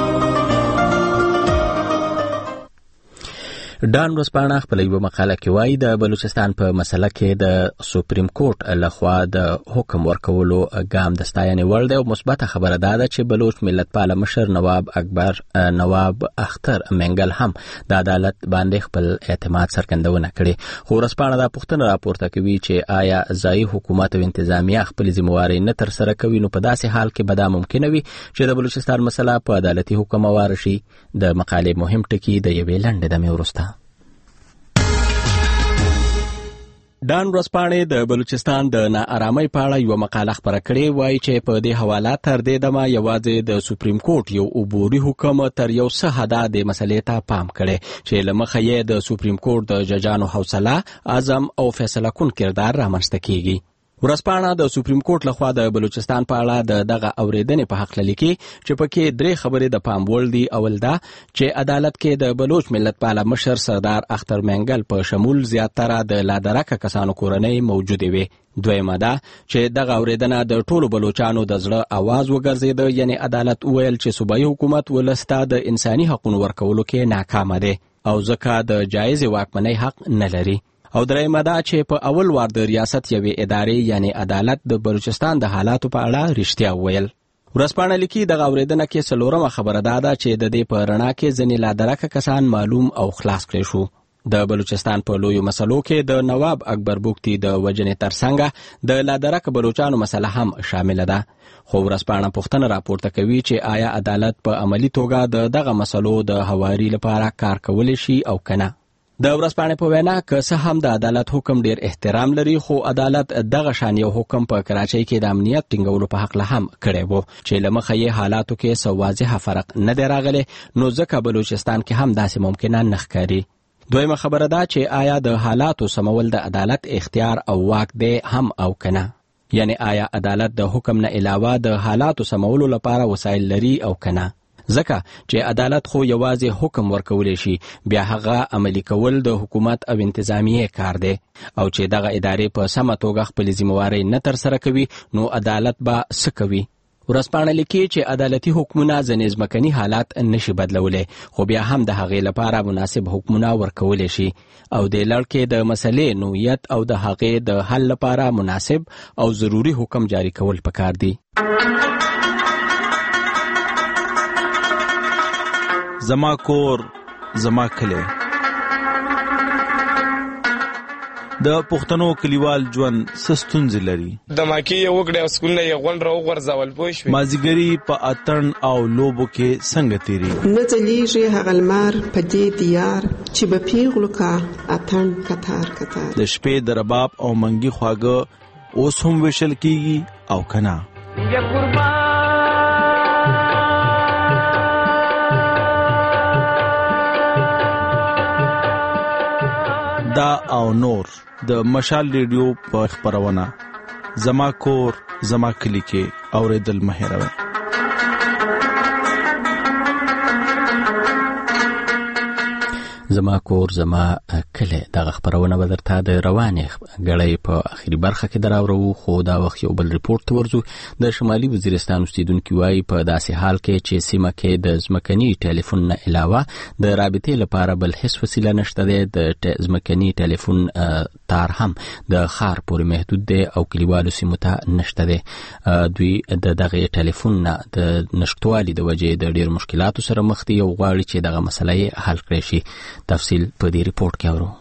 ډان ورځپاڼه خپل یو مقاله کې وایي د بلوچستان په مسله کې د سوپریم کورټ لخوا د حکم ورکولو ګام د ستاینې وړ دی او مثبته خبره ده چې بلوچ ملتپاله مشر نواب اکبر نواب اختر منګل هم د عدالت باندې خپل اعتماد څرګندونه کړې. خو ورځپاڼه دا پوښتنه راپورته کوي چې آیا ځایي حکومت او انتظامیه خپل ذمہواري نه ترسره کوي، نو په داسې حال کې به دا ممکنه وي چې د بلوچستان مسله په عدالتي حکم اواره شي. د مقالې مهم ټکي د یوې لنډې دمې وروسته. ډان ورځپاڼې د بلوچستان د ناارامۍ په اړه یو مقاله خپره کړې، وایي چې په دې حواله تر دې دمه یوازې د سوپریم کورټ یو عبوري حکم تر یو څه حده د مسلې ته پام کړی چې له مخه یې د سوپریم کورټ د ججانو حوصله، عزم او فیصله کن کردار رامنځته کیږي. ورځپاڼه د سوپریم کورټ لخوا د بلوچستان په اړه د دغه اوریدنې په حق لیکي چې پکې درې خبرې د پام وړ دي. اول دا چې عدالت کې د بلوچ ملتپاله مشر سردار اختر منګل په شمول زیاتره د لادرکه کسانو کورنۍ موجوده وي. دویمه دا چې دغه اوریدنه د ټولو بلوچانو د زړه आवाज وګرځید، یعنی عدالت ویل چې صوبایي حکومت ولسته د انساني حقوقو ورکولو کې ناکام دی او ځکه د جایز واکمنۍ حق نه لري. او درېمه دا چې په اول وار د ریاست یوې ادارې یعنی عدالت د بلوچستان د حالاتو په اړه رښتیا ویل. ورځپاڼه لیکي دغه اوریدنه کې څلورمه خبره ده چې د دې په رڼا کې ځینې لادرکه کسان معلوم او خلاص کړي شو. د بلوچستان په لویو مسلو کې د نواب اکبر بوکتی د وجنې ترڅنګ د لادرکه بلوچانو مسله هم شامل ده. خو ورځپاڼه پوښتنه راپورته کوي چې آیا عدالت په عملی توګه د دغه مسلو د هواري لپاره کار کولی شي او کنه. د ورځپاڼې په وینا که څه هم د عدالت حکم ډیر احترام لري، خو عدالت دغه شان یو حکم په کراچۍ کې د امنیت ټینګولو په حق له هم کړی وو چې له مخه یې حالاتو کې څه واضحه فرق نه دی راغلی، نو ځکه بلوچستان کې هم داسې ممکنه نه ښکاري. دویمه خبره ده چې آیا د حالاتو سمول د عدالت اختیار او واک دی هم او کنه، یعنی آیا عدالت د حکم نه علاوه د حالاتو سمولو لپاره وسایل لري او کنه. ځکه چې عدالت خو یوازې حکم ورکولی شي، بیا هغه عملی کول د حکومت او انتظامیه کار دی، او چې دغه ادارې په سمه توګه خپل ذمہواري نه ترسره کوي نو عدالت به څه کوي. ورځپاڼه لیکي چې عدالتي حکمونه ځینې ځمکني حالات نشي بدلولی، خو بیا هم د هغې لپاره مناسب حکمونه ورکولی شي او د لړ کې د مسلې نوعیت او د هغې د حل لپاره مناسب او ضروري حکم جاری کول پکار دي. زما کور زما کلی. د پښتنو کلیوال ژوند څه ستونزې لري؟ د ماکي یو وګړی او سکولونه یې غونډ راوغورځول پوه شوې. مازدیګري په اتڼ او لوبو کې څنګه تېرېږي؟ نه ځلیږي هغه لمر په دې دیار چې به پیغلو کا اتڼ کتار کتار. د شپې د رباب او منګي خواږه اوس هم ویشل کېږي او که نه؟ یا قربان دا او نور د مشال ریډیو په خبرونه زما کور زما کلی کې اوریدل مهیروي. زما کور زما کله دغه خبرونه به درته د روانې غړې په اخیری برخه کې دراورو. خو دا وخت یو بل ریپورت ورزو. د شمالي وزیرستان اوسیدونکو وايي په داسې حال کې چې سیمه کې د ځمکني ټلیفون نه علاوه د رابطې لپاره بل هیڅ وسیله نشته ده. د ځمکني ټلیفون تار هم د خار پورې محدود دی او کلیوالو سیمو ته نشته ده. دوی د دغه ټلیفون نه د نشټوالي د وجې د ډېر مشکلاتو سره مخ دي او غواړي چې دغه مسله حل کړي شي. تفصیل په دې ریپورت کې اورو.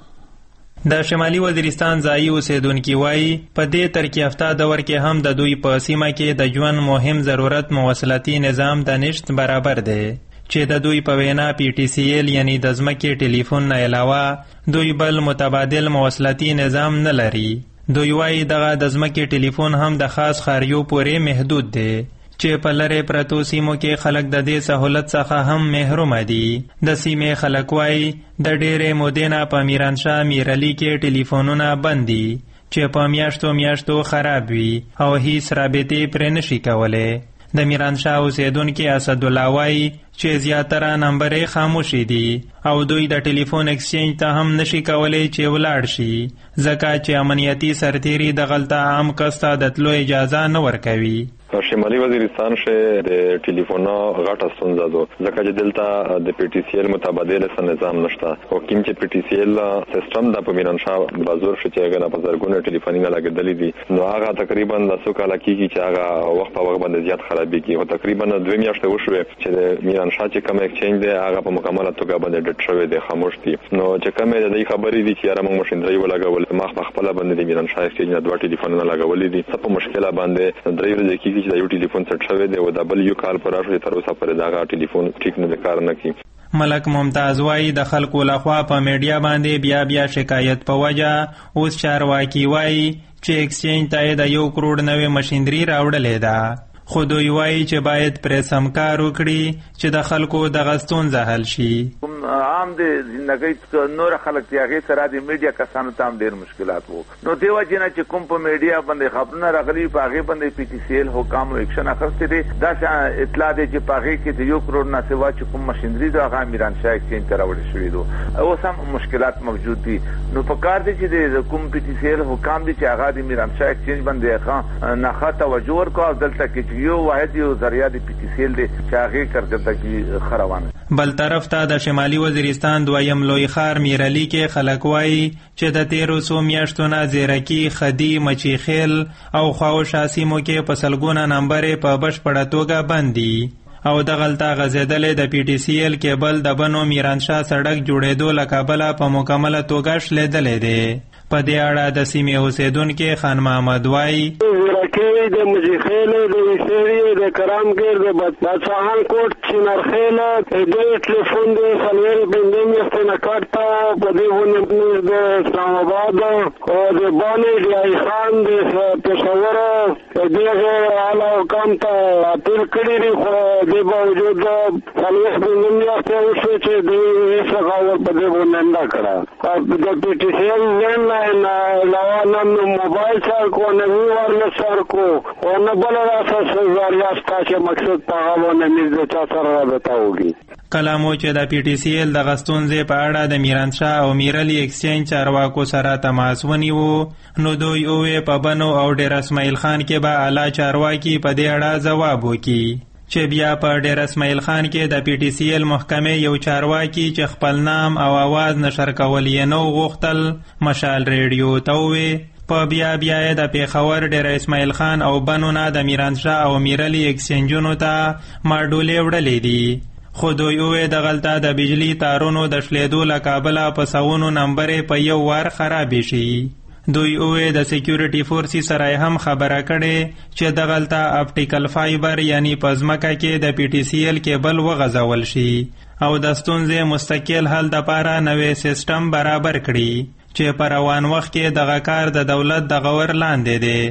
د شمالي وزیرستان ځایي اوسیدونکي وایي په دې ترقي یافته دور کې هم د دوی په سیمه کې د ژوند مهم ضرورت مواصلاتي نظام د نشت برابر دی چې د دوی په وینا پی ټي سی ایل یعنی د ځمکې ټلیفون نه علاوه دوی بل متبادل مواصلاتي نظام نه لري. دوی وایي دغه د ځمکې ټلیفون هم د خاص خاریو پورې محدود دی چې په لرې پرتو سیمو کې خلک د دې سہولت څخه هم محروم دي. د سیمې خلک وایي د ډېرې مودې نه په میرانشاه میرعلي کې ټلیفونونه بند دي چې په میاشتو میاشتو خراب وي او هیڅ رابطې پرې نشي کولی. د میرانشاه اوسیدونکي اسدالله وایي چې زیاتره نمبرې خاموشي دي او دوی د ټلیفون اکسچینج ته هم نشي کولی چې ولاړ شي ځکه چې امنیتي سرتیري دغلته عام کس ته د تلو اجازه نه ورکوي. شمالي وزیرستان شه د ټلیفون غټه ستونزه ده ځکه چې دلته د پی ټي سی ایل متبادل سره نظام نشته او کوم چې پی ټي سی ایل سیستم د په میرانشاه بازار شته چې هغه په زرګونه ټلیفونونه لګیدلې دي نو هغه تقریبا د څو کال کېږي چې هغه وخت په وخت باندې زیات خرابېږي او تقریبا دوه میاشتې وشوه چې د میرانشاه چې کوم اکسچینج دی هغه په مکمله توګه باندې ډټ شوی دی خاموش دي. نو چې کومه د دې خبرې دي چې یاره موږ ماشينري ولګول ما خپل باندې د میرانشاه اکسچینج نه دوه ټلیفونونه لګولې دي څه په مشکله باندې درې ورځې کېږي چې یو ټلیفون څټ شوی دی او د بل یو کال پر راشه تر اوسه پرې دا ټلیفون ټیک نه کار نه کوي. ملک ممتاز وایي د خلکو لخوا په میډیا باندې بیا بیا شکایت په وجه اوس چارواکي وایي چې اکسچینج ته د یو کروڑ نوې ماشينري راوړلې ده. خو دوی وایي چې باید پرې سمکار وکړي چې د خلکو دغه ستونزه حل شي. عام د ژوندۍ نور خلک چې هغې سره د میډیا کسانو ته هم ډېر مشکلات وو نو دې وجې نه چې کوم په میډیا باندې خبرونه راغلي په هغې باندې پی ټي سی ایل حکامو اکشن اخیستی دی. داسې اطلاع دی چې په هغې کې د یو کروڑ نه سوا چې کوم ماشینري ده هغه میرانشاه اکسچینج ته راوړل شوي دي اوس هم مشکلات موجود دي. نو په کار دی چې د کوم پی ټي سی ایل حکام دي چې هغه د میرانشاه اکسچینج باندې نښه توجه ورکړو او دلته کې یو واحد یو ذریعه د پی ټي سی ایل دی چې هغې کارکردګي ښه روانه. بل طرف ته د شمالي وزیرستان دویم لوی ښار میرعلي کې خلک وایي چې د تیرو څو میاشتو نه زیرکي خدي مچیخیل او خواوشا سیمو کې په سلګونه نمبرې په بشپړه توګه بند دي او دغلته غځېدلې د پی ټي سی ایل کیبل د بنو میرانشاه سړک جوړېدو له کبله په مکمله توګه شلېدلی دی. په دې اړه د سیمې اوسیدونکي خان محمد وایي زیرکي د مجیخیل د ویسیری د کرامګر د بادشاهان کوټ چنارخیل د ټلیفون د سلویل بندې میاشتې نه کاټه په دې ونه د اسلام آباد او د بانې د ای خان د پېښور د دې اعلی حکام ته اپیل کړی دی خو د باوجود سلویل بندې میاشتې وشوې چې دوی هېڅ هغه په دې ونه نه کړه. د پی ټي سی ایل لینډ لاین علاوه نن موبایل سر کو نه وایرلس سر کو او نه بل اساس ذریعہ ستا چې مقصد په هغه باندې نږدې چا سره رابطه وکړي. کله مو چې د پی ټي سی ایل د غستونځې په اړه د میرانشاه او میرعلي اکسچینج چارواکو سره تماس ونیو نو دوی اوې په بنو او ډیر اسماعیل خان کې به اعلی چارواکي په دې اړه ځواب وکړي چې بیا په ډیر اسماعیل خان کې د پی ټي سی ایل محکمې یو چارواکي چې خپل نام او आवाज نشر کول یې نو غوښتل مشال ریډیو ته وویل په بیا بیا د پیښور ډیر اسماعیل خان او بنو نه د میرانشاه او میرعلي اکسچینجونو ته ماډولې وړلې دي. خو دوی وویل دغلته د بجلی تارونو د شلېدو له کابله په سوونو نمبرې په یو وار خرابې شي. دوی وویل د سکیورټي فورسي سره هم خبره کړې چې دغلته اپټیکل فایبر یعنی په ځمکه کې د پی ټي سی ایل کیبل وغځول شي او د ستونزې مستقل حل دپاره نوې سیسټم برابر کړي چې په روان وخت کې دغه کار د دولت د غور لاندې دی.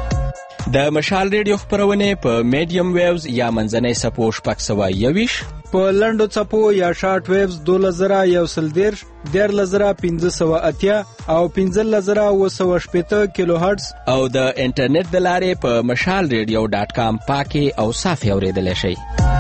د مشال ریډیو خبرونه په میډیم ویوز یا منځنۍ سپو شپږ سوه یویشت په لنډو څپو یا شارټ ویوز دوله زره یو سل دیرش دیارلس زره پنځه سوه اتیا او پنځلس زره اوه سوه شپېته کیلو هرټز او د انټرنیټ د لارې په مشال ریډیو ډاټ کام پاکي او صافي اوریدلی شئ.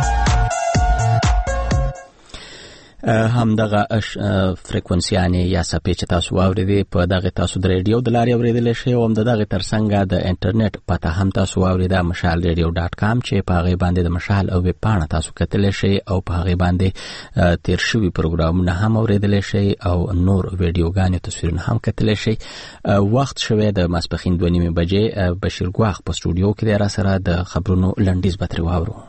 هم دغه فریکونسیانې یا څپې چې تاسو واورېدې په دغه تاسو د ریډیو د لارې اورېدلی شئ او هم د دغې تر څنګه د انټرنیټ پته هم تاسو واورېده مشال ریډیو ډاټ کام چې په هغې باندې د مشال او ویب پاڼه تاسو کتلی شئ او په هغې باندې تیر شوي پروګرامونه هم اورېدلی شئ او نور ویډیوګانې تصویرونه هم کتلی شئ. وخت شوی د ماسپښین دوه نیمې بجې. بشیر ګواښ په سټوډیو کې دی را سره د خبرونو لنډیز به ترې واورو.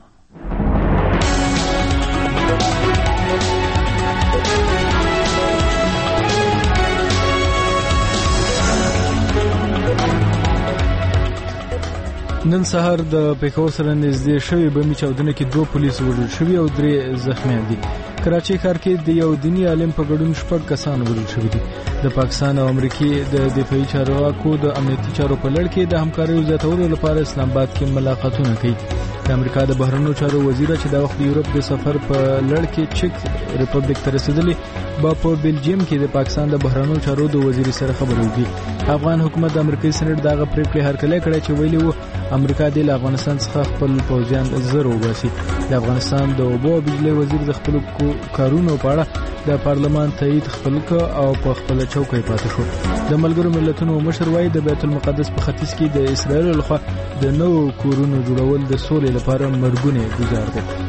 نن سهار د پېښور سره نږدې شوې بمي چاودنه کې دوه پولیس وژل شوي او درې زخمیان دي. کراچۍ ښار کې د یو دیني عالم په ګډون شپږ کسان وژل شوي دي. د پاکستان او امریکې د دفاعي چارواکو د امنیتي چارو په لړ کې د همکاریو زیاتولو لپاره اسلام آباد کې ملاقاتونه کوي. د امریکا د بهرنیو چارو وزیر چې د وخت د یورپ د سفر په لړ کې چک ریپبلیک ته رسیدلی با په بلجیم کې د پاکستان د بهرنیو چارو د وزیر سره خبرې وکړي. افغان حکومت د امریکایي سېنات دغه پریکړې هرکلی کړی چې ویلي وو امریکا د افغانستان څخه خپل پوځیان زر وباسي. د افغانستان د اوبو او بجلی وزیر د خپل کارونو په اړه د پارلمان تایید خپل ک او په خپل چوکۍ پاتې شو. د ملګرو ملتونو مشر وايي د بیت المقدس په ختیځ کې د اسرائیل لخوا د نوو کورونو جوړول د سولې لپاره مرګونه گزار دي.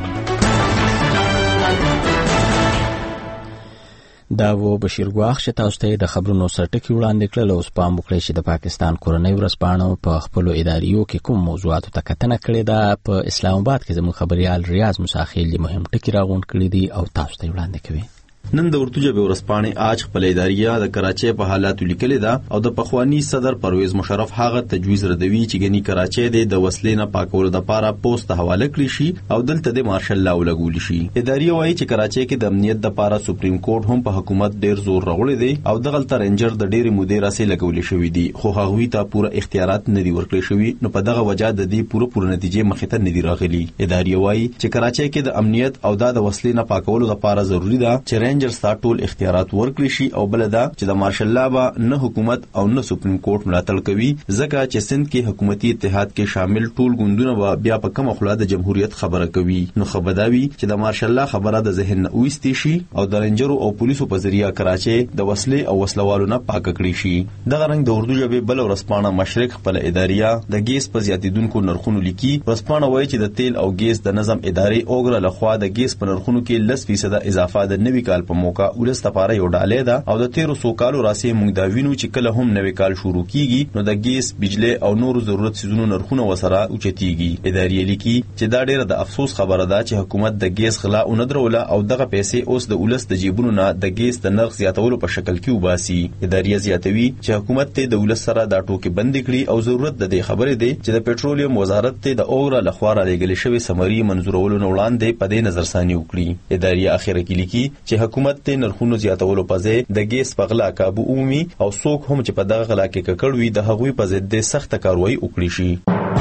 دا و بشیر ګواښ چې تاسو ته د خبرونو سرټکی وړاندې کړل. اوس پام وکړئ چې د پاکستان کورنۍ ورځپاڼو په خپلو اداریو کې کوم موضوعاتو ته کتنه کړې ده. په اسلام آباد کې زموږ خبریال ریاض مساخیل مهم ټکي راغونډ کړي دي او تاسو ته وړاندې کوي. نن د اردو ژبې ورځپاڼې آج خپل اداریه د کراچۍ په حالاتو لیکلې ده او د پخوانی صدر پرویز مشرف هغه تجویز ردوي چې ګني کراچۍ د وسلې نه پاکولو لپاره پوسټ حواله کړی شي او دلته د مارشل لا ولګول شي. اداریه وايي چې کراچۍ کې د امنیت لپاره سپریم کورټ هم په حکومت ډیر زور راغلی دی او دغه تر رینجر د ډېری مودې راسي لګول شوی دي خو هغوی ته پوره اختیارات نه دي ورکړل شوی نو په دغه وجہ د دې پوره پوره نتیجې مخې ته نه دي راغلي. اداریه وايي چې کراچۍ کې د امنیت او د وسلې نه پاکولو لپاره ضروری ده چې رینجر ستا ټول اختیارات ورکړي شي او بل دا چې د مارشل لا به نه حکومت او نه سپریم کورټ ملاتړ کوي ځکه چې سند کې حکومتي اتحاد کې شامل ټول ګوندونه به بیا په کومه خلا د جمهوریت خبره کوي. نو خبرداوي چې د مارشل لا خبره د ذهن نه وېستي شي او د رینجرو او پولیسو په ذریعہ کراچۍ د وسلې او وسلوالو نه پاک کړي شي. دغه رنګ د اردو ژبې بل ورځپاڼه مشرق خپل اداریه د ګیس په زیاتیدونکو نرخونو لیکي. ورځپاڼه وایي چې د تیل او ګیس د نظم ادارې اوګره لخوا د ګیس په نرخونو کې لس فیصد اضافه د نوي کال په موقع ولست لپاره یو ډالۍ ده او د تیرو سو کالو راسي موږ دا وینو چې کله هم نوي کال شروع کیږي نو د ګیس بجلی او نورو ضرورت سيزونو نرخونه وسره اوچتيږي. ادارې لیکي چې دا ډیره د افسوس خبره ده چې حکومت د ګیس غلا او ندروله او دغه پیسې اوس د ولست د جیبونو نه د ګیس د نرخ زیاتولو په شکل کې وباسي. ادارې زیاتوي چې حکومت ته د ولست سره دا ټوکې بند کړي او ضرورت د دې خبرې دی چې د پېټرولیم وزارت ته د اوګرا لخوا را لګل شوی سمري منزورولو نه وړاندې په دې نظرثاني وکړي. ادارې اخیره کې لیکي چې حکومت ته نرخونو زیاتولو په ځای د ګیس په غلا کابو اومي او څوک هم چې په دغه غلا کې ککړ وي د هغوی په ضد سخت کاروایی وکړي شي.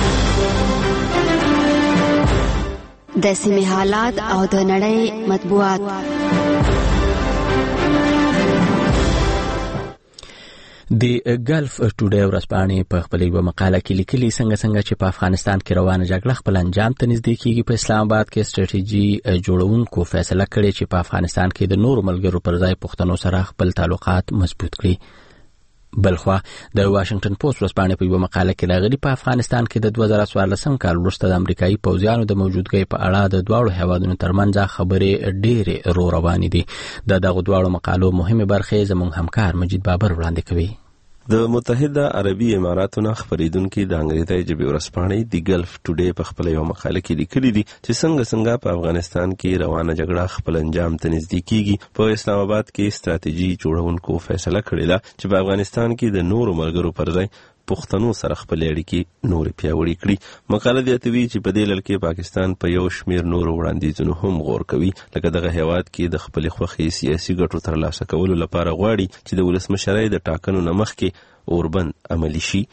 د سیمې حالات او د نړۍ مطبوعات. د ګلف ټوډے ورځپاڼې په خپل یو مقاله کې لیکلي څنګه څنګه چې په افغانستان کې روانه جګړه خپل انجام ته نږدې کیږي په اسلام آباد کې ستراتیژي جوړونکو فیصله کړې چې په افغانستان کې د نورو ملګرو پر ځای پښتنو سره خپل تعلقات مضبوط کړي. بلخوا د واشنگټن پوسټ ورځپاڼې په یو مقاله کې راغلي په افغانستان کې د دوه زره څوارلسم کال وروسته د امریکایي پوځیانو د موجودګۍ په اړه د دواړو هیوادونو ترمنځ خبرې ډېرې رو روانې دي. د دغه دواړو مقالو مهمه برخې زموږ همکار مجید بابر وړاندې کوي. د متحده عربي اماراتونو خبرېدونکو د انګریزي ژبې ورځپاڼې د ګلف ټوډے په خپل یو مقاله کې لیکلي دي چې څنګه څنګه په افغانستان کې روانه جګړه خپل انجام ته نږدې کیږي. په اسلام آباد کې ستراتیژي جوړونکو فیصله کړې ده چې په افغانستان کې د نورو ملګرو پر ځای پښتنو سره خپل اړیکې نور پیاوړې کړي. مقاله زیاتوي چې په دې لړ کې پاکستان په یو شمیر نورو وړاندیزونو هم غور کوي لکه دغه هیواد کې د خپل خوخي سیاسي ګټو ترلاسه کولو لپاره غواړي چې د ولسمشرۍ د ټاکنو نه مخکې اوربند عملی شي.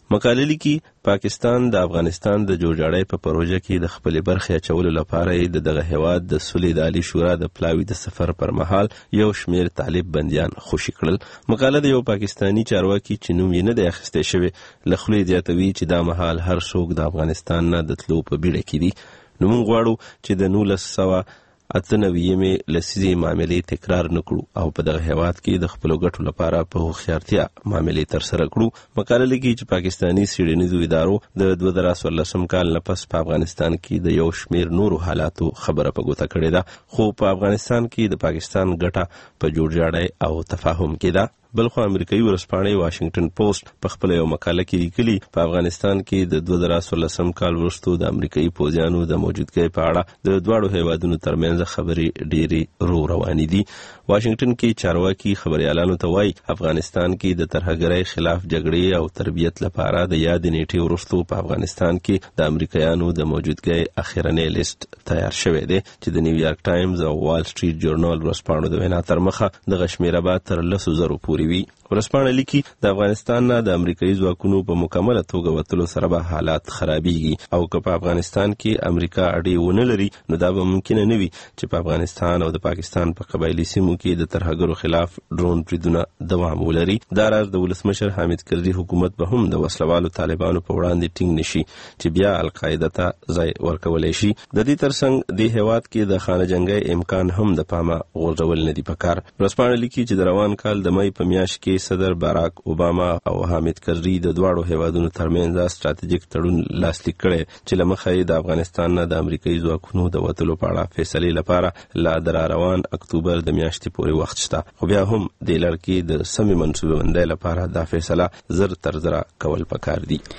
مقاله لیکي پاکستان د افغانستان د جوړجاړۍ په پروژه کې د خپل برخه اچولو لپاره د دغه هیواد د صلح د عالی شورا د پلاوی د سفر پر مهال یو شمیر طالب بنديان خوشي کړل. مقاله د یو پاکستانی چارواکي چې نوم یې نه دی اخیستی شوی له خولې زیاتوي چې دا مهال هر څوک د افغانستان نه د تلو په بیړه کې دي. نو موږ غواړو چې د نولس سوه اته نوي لسیزې معاملې تکرار نکړو او په دغه هیواد کې د خپلو ګټو لپاره په هوښیارتیا معاملې ترسره کړو. مقاله لیکي چې پاکستاني څېړنیزو ادارو د دوه زره څوارلسم کال نه پس په افغانستان کې د یو شمیر نورو حالاتو خبره په ګوته کړې ده، خو په افغانستان کې د پاکستان ګټه په جوړجاړۍ او تفاهم کې ده. بلخو امریکایي ورځپاڼې واشنگټن پوسټ په خپل یو مقاله کې لیکلي په افغانستان کې د دوه زره څوارلسم کال وروسته د امریکایي پوځیانو د موجودګۍ په اړه د دواړو هیوادونو ترمنځ خبرې ډېرې رو روانې دي. واشنگټن کې چارواکي خبريالانو ته وایي افغانستان کې د ترهګرۍ خلاف جګړې او تربیت لپاره د یاد نیټې وروسته په افغانستان کې د امریکایانو د موجودګۍ اخیرنی لیست تیار شوی دی چې د نیویارک ټایمز او وال سټریټ جورنال ورځپاڼو د وینا تر مخه دغه شمیره به تر لسو زرو پورې وي. ورځپاڼه لیکي د افغانستان نه د امریکایي ځواکونو په مکمله توګه وتلو سره به حالات خرابېږي او که په افغانستان کې امریکا اډې ونه لري نو دا به ممکنه نه وي چې په افغانستان او د پاکستان په قبایلي سیمو کې د ترهګرو خلاف ډرون بریدونه دوام ولري. دا راز د ولسمشر حامد کرزي حکومت به هم د وسلوالو طالبانو په وړاندې ټینګ نشي چې بیا القاعده ته ځای ورکولی شي. د دې ترڅنګ دې هیواد کې د خانه جنګۍ امکان هم د پامه غورځول نه دي پکار. ورځپاڼه لیکي چې د روان کال د مۍ په میاشت کې صدر باراک اوباما او حامد کرزي د دواړو هیوادونو ترمنځ ستراتیژیک تړون لاسلیک کړی چې له مخه یې د افغانستان نه د امریکایي ځواکونو د وتلو په اړه فیصلې لپاره لا د راروان اکتوبر د میاشتې پورې وخت شته، خو بیا هم د لړ کې د سمې منصوبه بندۍ لپاره دا فیصله زر تر زره کول پکار دي.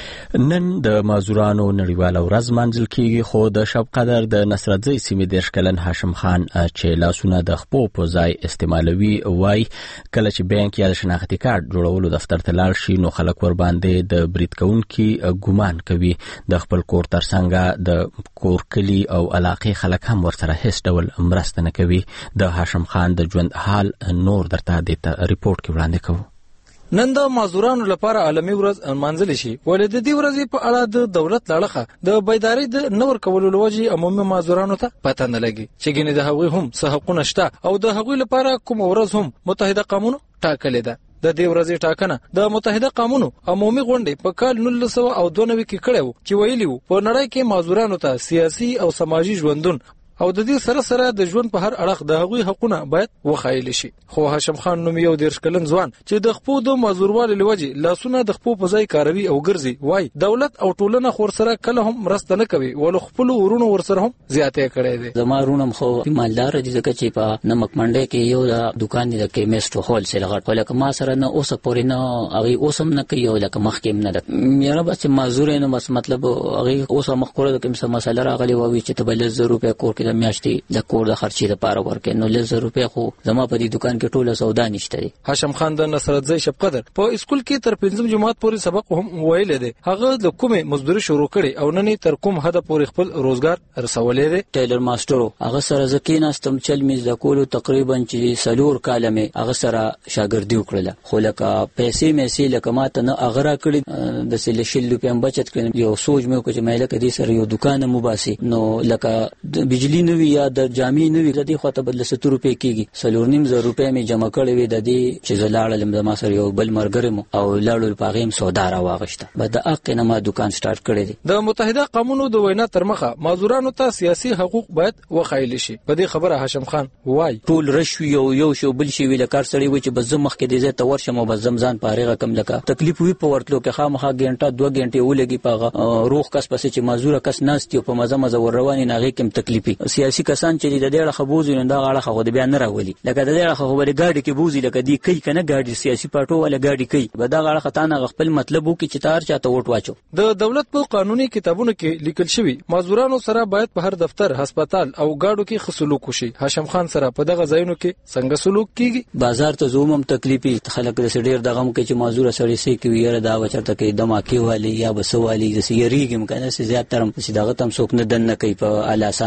نن د مازورانو نړیواله ورځ منځل کیږي، خو د شب قدر د نصرتزی سیمې دېرش کلن هاشم خان چې لاسونه د خپو په ځای استعمالوي وای کله چې بانک یا د شناختي کارت جوړولو دفتر ته لاړ شي نو خلک ور باندې د برید کوونکي ګمان کوي. د خپل کور ترڅنګ د کور کلی او علاقې خلک هم ورسره هیڅ ډول مرسته نه کوي. د هاشم خان د ژوند حال نور درته د ریپورت کې وړاندې کوو. نن د مازورانو لپاره عالمي ورځ منځل شي، ولې د دې ورځې په اړه د دولت لاړخه د بیداری د نور کولو لوجه عمومي مازورانو ته پته نه لګي چې ګینه د هغوی هم څه حقونه شته او د هغوی لپاره کوم ورځ هم متحده قانون ټاکلې ده. د دې ورځې ټاکنه د متحده قانون عمومي غونډې په کال نولس سوه او دوه نوي کې کړې و چې ویلي وو په نړۍ کې مازورانو ته سیاسي او سماجی ژوندون او د دې سره سره د ژوند په هر اړخ د هغوی حقونه باید وخایل شي. خو هاشم خان نوم یو دېرش کلن ځوان چې د خپو د مازوروالي لوجې لاسونه د خپو په ځای کاروي او ګرځي وای دولت او ټولنه خور سره کله هم مرسته نه کوي ول خپل ورونو ورسره هم زیاتې کړي دي. زما رونم خو مالدار دي ځکه چې په نمک منډه کې یو د دکان د کیمیسټ هول سره غټ ولکه ما سره نه اوسه پورې نه هغه اوسم نه کوي ولکه مخکې نه ده میرا بس مازور نه بس مطلب هغه اوسه مخ کوله کوم څه مسله راغلی ووي چې ته بل زر روپیا کور کې د میاشتې د کور د خرچې لپاره ورکې نو لږ زر روپیا خو زما په دې دکان کې ټوله سودا نشته دي. هاشم خان د نصرتزی شب قدر په اسکول کې تر پنځم جماعت پورې سبق هم ویل دي. هغه د کومه مزدوري شروع کړي او نن تر کوم حد پورې خپل روزګار رسولې دي. ټیلر ماسترو هغه سره زکیناستم چل میز د کولو تقریبا چې سلور کالمه هغه سره شاګردي وکړه خو لکه پیسې مې لکه ماته نه اغرا کړي د سل شل روپیا بچت کړم یو سوچ مې وکړ چې مې لکه دې سره یو دکان مو باسي نو لکه د بجلی نو یا د جامع نو د دې خواته بدل ستو روپیا کېږي سلور نیم زر روپیا مې جمع کړې وې د دې چې زلاړلم د ما سره یو بل مرګرم او لاړل پاغیم سودا را واغشته بعد د اق نه ما دکان سٹارټ کړی دی. د متحده قانونو د وینا تر مخه مازورانو ته سیاسي حقوق باید وخایل شي. په دې خبره هاشم خان وای ټول رشوي یو یو شو بل شي ویل کار سړی و چې بزم مخ کې دې زه تور شم او بزم ځان پاره کم لکه تکلیف وی په ورتلو کې خامخا غنټه دوه غنټه ولګي پاغه روح کس پسې چې مازور کس ناستي په مزه مزه ور رواني نه غي کم تکلیفي سیاسي کسان چې د دې خبوزي نه دا غاړه خو د بیان نه راولي لکه د دې خو بری ګاډي کې بوزي لکه دی کوي کنه ګاډي سیاسي پټو ولا ګاډي کوي به دا غاړه خطانه خپل مطلب وکي چې تار چاته ووټ واچو. د دولت په قانوني کتابونو کې لیکل شوی مازورانو سره باید په هر دفتر هسپتال او گاډو کې خصلوک وشي. هاشم خان سره په دغه ځایونو کې څنګه سلوک کیږي؟ بازار ته زومم تکلیفي خلک د سړیر دغه کې چې مازور سړی سي کوي یره دا وچرته کې دماکي والی یا بسوالی د سیریګم کنه سي زیات ترم چې دغه تم څوک نه دنه کوي په الاسانه باندې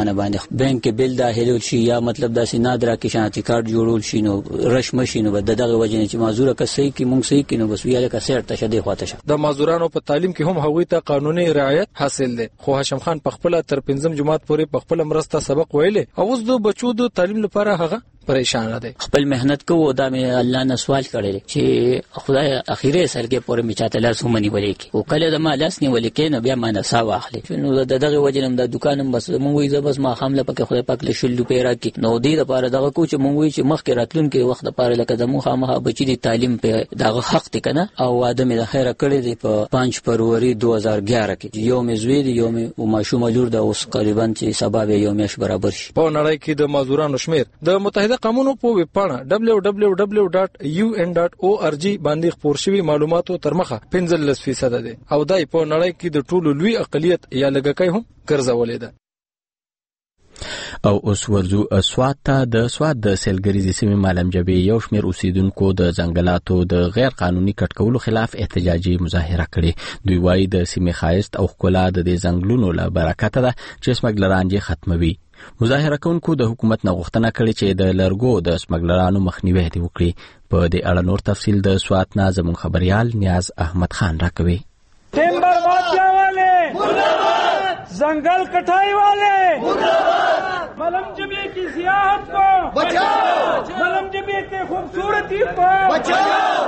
بانک کې بل داخلول شي یا مطلب داسې نادره کې شانتي کارت جوړول شي نو رش ماشینو به دغه وجه چې معذوره کسې کې مونږ صحیح کینو بس ویاله کسې ارتشه دی خواته شه. د معذورانو په تعلیم کې هم هغوی ته قانوني رعایت حاصل دی. خو هاشم خان په خپل تر پنځم جماعت پورې په خپل مرسته سبق ویلې او اوس د بچو د تعلیم لپاره هغه پریشان دی. خپل مهنت کوو دا مې الله نه سوال کړی چې خدای اخیره سرګه پورې می چاته لاس ومني ولې کې او کله د ما لاس نه ولې کې نو بیا ما نه سا واخلي نو دغه وجنم د دکانم بس مونږ وې زبس ما حمله پکې خدای پاک له شلو پیرا کې نو دې لپاره دغه کو چې مونږ وې چې مخ کې راتلون کې وخت لپاره لکه د مخه مخه بچی د تعلیم په دغه حق تی کنه او ادمه د خیره کړی دی په پنځه فروری دو هزار اګیاره کې یوم زوی دی یوم او ماشوم لور د اوس تقریبا چې سبب یوم مش برابر شي. په نړۍ کې د معذورانو شمیر د متحده قومونو په پاڼه دبليو دبليو دبليو ډاټ یو ان ډاټ او ار جی باندې خبر شوی معلوماتو تر مخه پنځه فیصد ده او دای په نړۍ کې د ټولو لوی اقلیت یا لګکای هم ګرځولې ده. او اوس ورزو سوات ته د سوات د سیلګریزي سیمې مالم جبې یو شمېر اوسیدونکو د ځنګلاتو د غیر قانوني کټکولو خلاف احتجاجي مظاهره کړې. دوی وایي د سیمې ښایست او ښکلا د دې ځنګلونو له برکته ده چې سمګلران یې ختموي. مظاهره کوونکو د حکومت نه غوښتنه کړې چې د لرګو د سمګلرانو مخنیوي دې وکړي. په دې اړه نور تفصیل د سوات نه زموږ خبريال نیاز احمد خان راکوي. ټیمبر مافیا والے मुर्दाबाद, जंगल कटाई वाले मुर्दाबाद, मलम जबी की सियाहत को बचाओ, मलम जबी के खूबसूरती को बचाओ.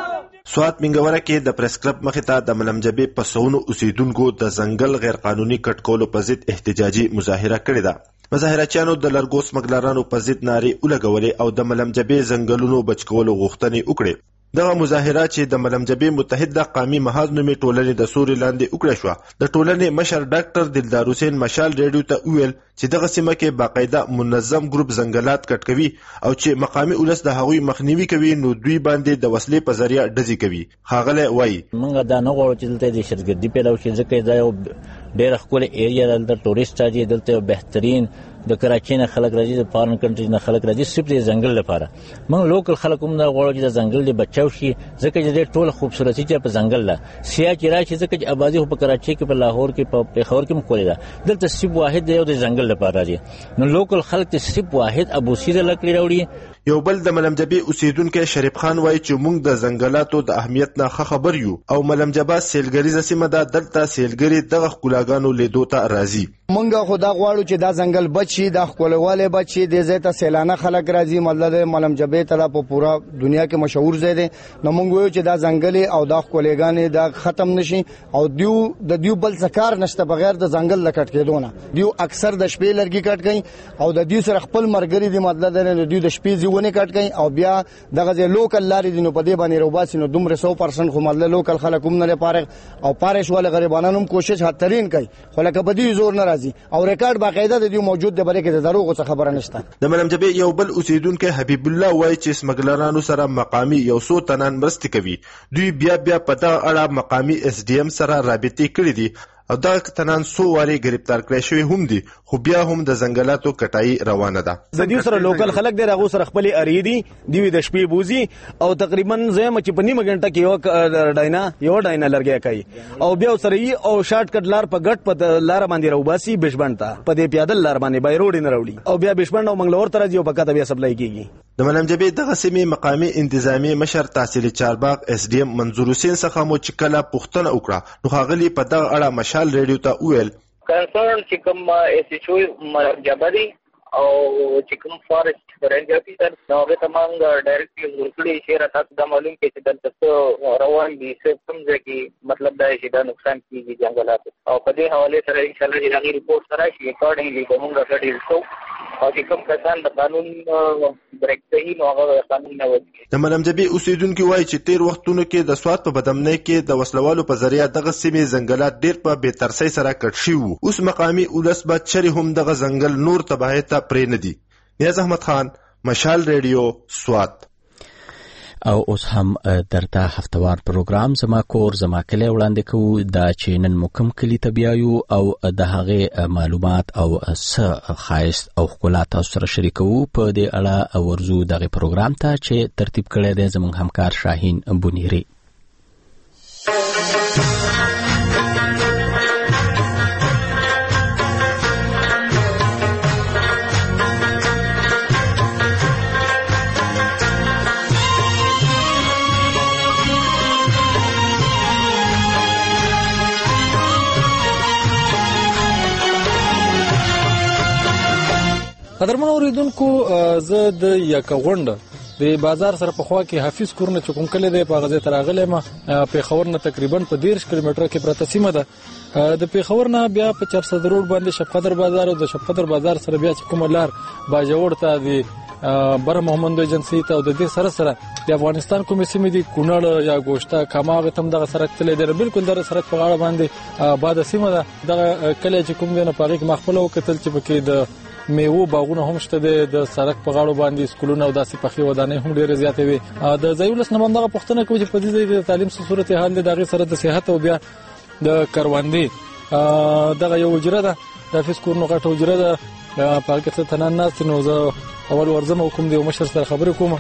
سوات منګوره کې د پریس کلب مخې ته د ملمجبې په سونو اوسیدونکو د ځنګل غیر قانوني کټکولو په ضد احتجاجي مظاهره کړې ده. مظاهرچیانو د لرګو سمګلرانو په ضد نارې ولګولې او د ملمجبې ځنګلونو بچکولو غوښتنې وکړې. دغه مظاهره چې د ملمجبې متحده قومي محاذ نومې ټولنې د سوري لاندې وکړه شو. د ټولنې مشر ډاکټر دلدار حسین مشال ریډیو ته ویل چې دغه سیمه کې باقاعده منظم ګروپ ځنګلات کټ کوي او چې مقامي ولس د هغوی مخنیوي کوي نو دوی باندې د وسلې په ذریعہ ډزې کوي. ښاغلی وایي موږ دا نه غواړو چې دلته د شرګردي پیدا وشي ځکه دا یو ډېره ښکلې ایریا ده. دلته ټوریسټ راځي، دلته یو بهترین د کراچۍ نه خلک راځي، د فارن کنټري نه خلک راځي صرف د ځنګل لپاره. موږ لوکل خلک هم دا غواړو چې د ځنګل د بچاو شي ځکه چې د ټول خوبصورتي چې په ځنګل ده سیاه چې راشي ځکه چې آبادي خو په کراچۍ کې په لاهور کې په پېښور کې مخولې ده. دلته صرف واحد دی یو د ځنګل لپاره راځي نو لوکل خلک ته صرف واحد ابوسیده لکړي راوړي. یو بل د ملمجبې اوسیدونکو شریف خان وایي چې موږ د ځنګلاتو د اهمیت نه خبر یو او ملمجبه سیلګریزه سیمه ده، دلته سیلګری دغه ښکلاګانو لیدو ته راځي. مونږ خو دا غواړو چې دا ځنګل بچي، دا ښکلواله بچي، د ځای ته سیلانه خلک راځي. مطلب ملمجبې ته په پورا دنیا کې مشهور ځای دی نو مونږ وایو چې دا ځنګل او دا ښکلګانې دا ختم نشي او دیو د دیو بل څکار نشته بغیر د ځنګل لکټ کېدو نه. دیو اکثر د شپې لرګي کټ کوي او د دیو سره خپل مرګري دی مطلب د دیو د شپې ونه کټ کوي او بیا دغه لوکل لاري دي نو په دې باندې روباسي نو دومره سو پرسنټ خو مطلب لوکل خلک هم نه لپاره او پارش ول غریبانو هم کوشش هترین کوي خو لکه بدی زور نه راځي او ریکارډ باقاعده د دې موجود دی بلکې د دروغ څه خبره نشته. د ملمجبې یو بل اوسیدونکو حبیب الله وایي چې سمګلرانو سره مقامی یو څو تنان مرستې کوي. دوی بیا بیا په دغه اړه مقامی اس ډي ام سره رابطې کړې دي او دا تنان سو واري گرفتار کړی شوی هم دي خو بیا هم د ځنګلاتو کټای روانه ده. د دې سره لوکل خلک دی راغو سره خپل اړې دي دی د شپې بوزي او تقریبا زم چې په نیمه غنټه کې یو ډاینا یو ډاینا لرګي کوي او بیا سره یې او شارټ کټ لار په ګټ په لار باندې روباسي بشبند ته په دې پیادل لار باندې بای روډ نه راوړي او بیا بشبند او منګلور تر راځي او په کاته بیا سپلای کیږي. د ملمجبې دغه سیمې مقامی انتظامی مشر تحصیل چارباغ اس ډي ام منظور حسین څخه مو چې کله پوښتنه وکړه نو هغه په دغه اړه مشال ریډیو ته ویل کنسرن چې کوم اس ایچ او ملمجبې او چې کوم فارست رینجر افیسر نو هغه تمام ډایرکټلی ورکړي چې راته دا معلوم کې چې دلته روان دي سیستم ځکه مطلب دا چې دا نقصان کیږي جنگلات او په دې حواله سره ان شاء الله چې هغه ریپورت سره شي اکارډینګلی کومه غټي شو او چې کوم کسان د قانون برېک صحیح نو هغه قانون نه وځي. د ملمجبې اوسیدونکو وایي چې تیر وختونو کې د سوات په بدمنۍ کې د وسلوالو په ذریعہ دغه سیمې ځنګلات ډېر په بې ترسۍ سره کټ شي وو. اوس مقامی ولس به چری هم دغه ځنګل نور تباهي ته پرې نه دي. نیاز احمد خان، مشال ریډیو، سوات. او اوس هم درته هفتوار پروګرام زما کور زما کلی وړاندې کوو دا چې نن مو کوم کلي ته بیایو او د هغې معلومات او څه ښایست او ښکلا تاسو سره شریکوو. په دې اړه ورځو دغه پروګرام ته چې ترتیب کړی دی زموږ همکار شاهین بونیری. قدرمن اوریدونکو زه د یک غونډه د بازار سره په خوا کې حافظ کورنه چې کوم کله دی په غزه تراغله ما په خبر نه تقریبا په ډیرش کیلومتره کې پرته سیمه ده د پیښور نه بیا په چار صد روډ باندې شفقدر بازار او د شفقدر بازار سره بیا چې کوم لار باجوړ ته دی بر محمد ایجنسی ته او د دې سره سره د افغانستان کومې سیمې دي کونړ یا ګوشته کماغه تم دغه سرک تل دی بالکل در سرک په غاړه باندې آباد سیمه ده دغه کله چې کوم دی نه پاره کې مخفل او کتل چې پکې د میوه باغونه هم شته د سرک په غاړو باندې سکولونه او داسې پخې ودانې هم ډېرې زیاتې وي د ځایولس نه باندې پوښتنه کوي چې په دې د تعلیم څه صورت حال دی دغه سره د صحت او بیا د کروندې دغه یو اجره ده د حافظ کورنو غټه اجره ده په هغه کې تنان ناست نو زه اول ورزم کوم دی مشر سره خبرې کوم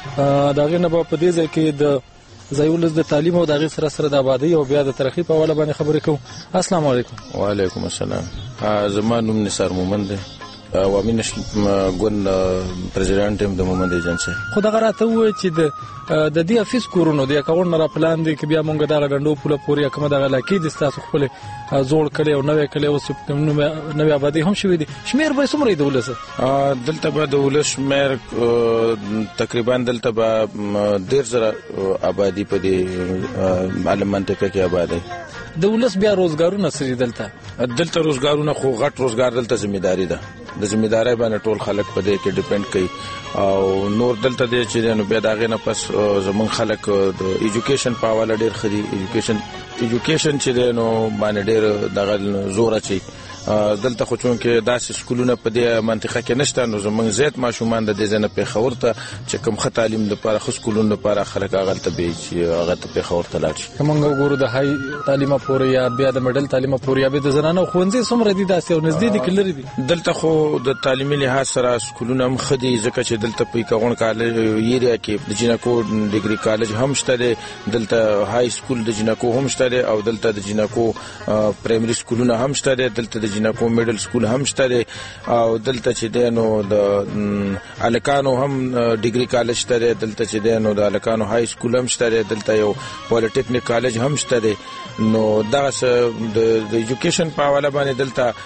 دغه نه په دې ځای کې د ځایولس د تعلیم او دغه سره سره د آبادی او بیا د ترقی په اړه باندې خبرې کوم. السلام علیکم. وعلیکم السلام. زما نوم نثار مومند دی او امین ګون پریزیدنت هم د محمد ایجنسی. خو دا راته و چې د د دې افیس کورونو د اکاونټ نه را پلان دي چې بیا مونږ دا غډندو پوله پوري کومه دا لکې د تاسو خپل زوړ کړي او نوې کړي او نوې آبادی هم شوې دي. شمیر به څومره دی ولسه؟ دلته به د ولس شمیر تقریبا دلته به ډیر زره آبادی په دې معلوم منطقه کې آبادی. د ولس بیا روزګارونه سړي دلته دلته روزګارونه خو غټ روزګار دلته ځمېداري ده د ځمېداري باندې ټول خلک په دې کې ډیپند کوي او نور دلته د چې نو بیا داغه نه پس زمون خلک د ایجوکیشن په حواله ډیر خدي ایجوکیشن ایجوکیشن چې نو باندې ډیر دغه زور اچي دلته خو چون کې داسې سکولونه په دې منطقه کې نشته نو زمونږ زیات ماشومان د دې ځنه په خور ته چې کوم خ تعلیم لپاره خو سکولونه لپاره خلک هغه ته به چې هغه ته په خور ته لاړ شي. کومه ګورو د هاي تعلیمه پورې یا بیا د مډل تعلیمه پورې یا د زنانو خوندې څومره دي داسې او نږدې دي کلر دي دلته خو د تعلیمي لحاظ سره سکولونه هم خدي ځکه چې دلته په کاغون کالج ایریا کې د جنکو ډیګري کالج هم شته دلته هاي سکول د جنکو هم شته او دلته د جنکو پرایمري سکولونه هم شته دلته د جنکو میډل سکول هم شته او دلته چې دینو د الکانو هم ډیګري کالج شته دلته چې دینو د الکانو هاي سکول هم شته دلته یو پولیټیکنیک کالج هم شته نو دا د ایجوکیشن په حواله باندې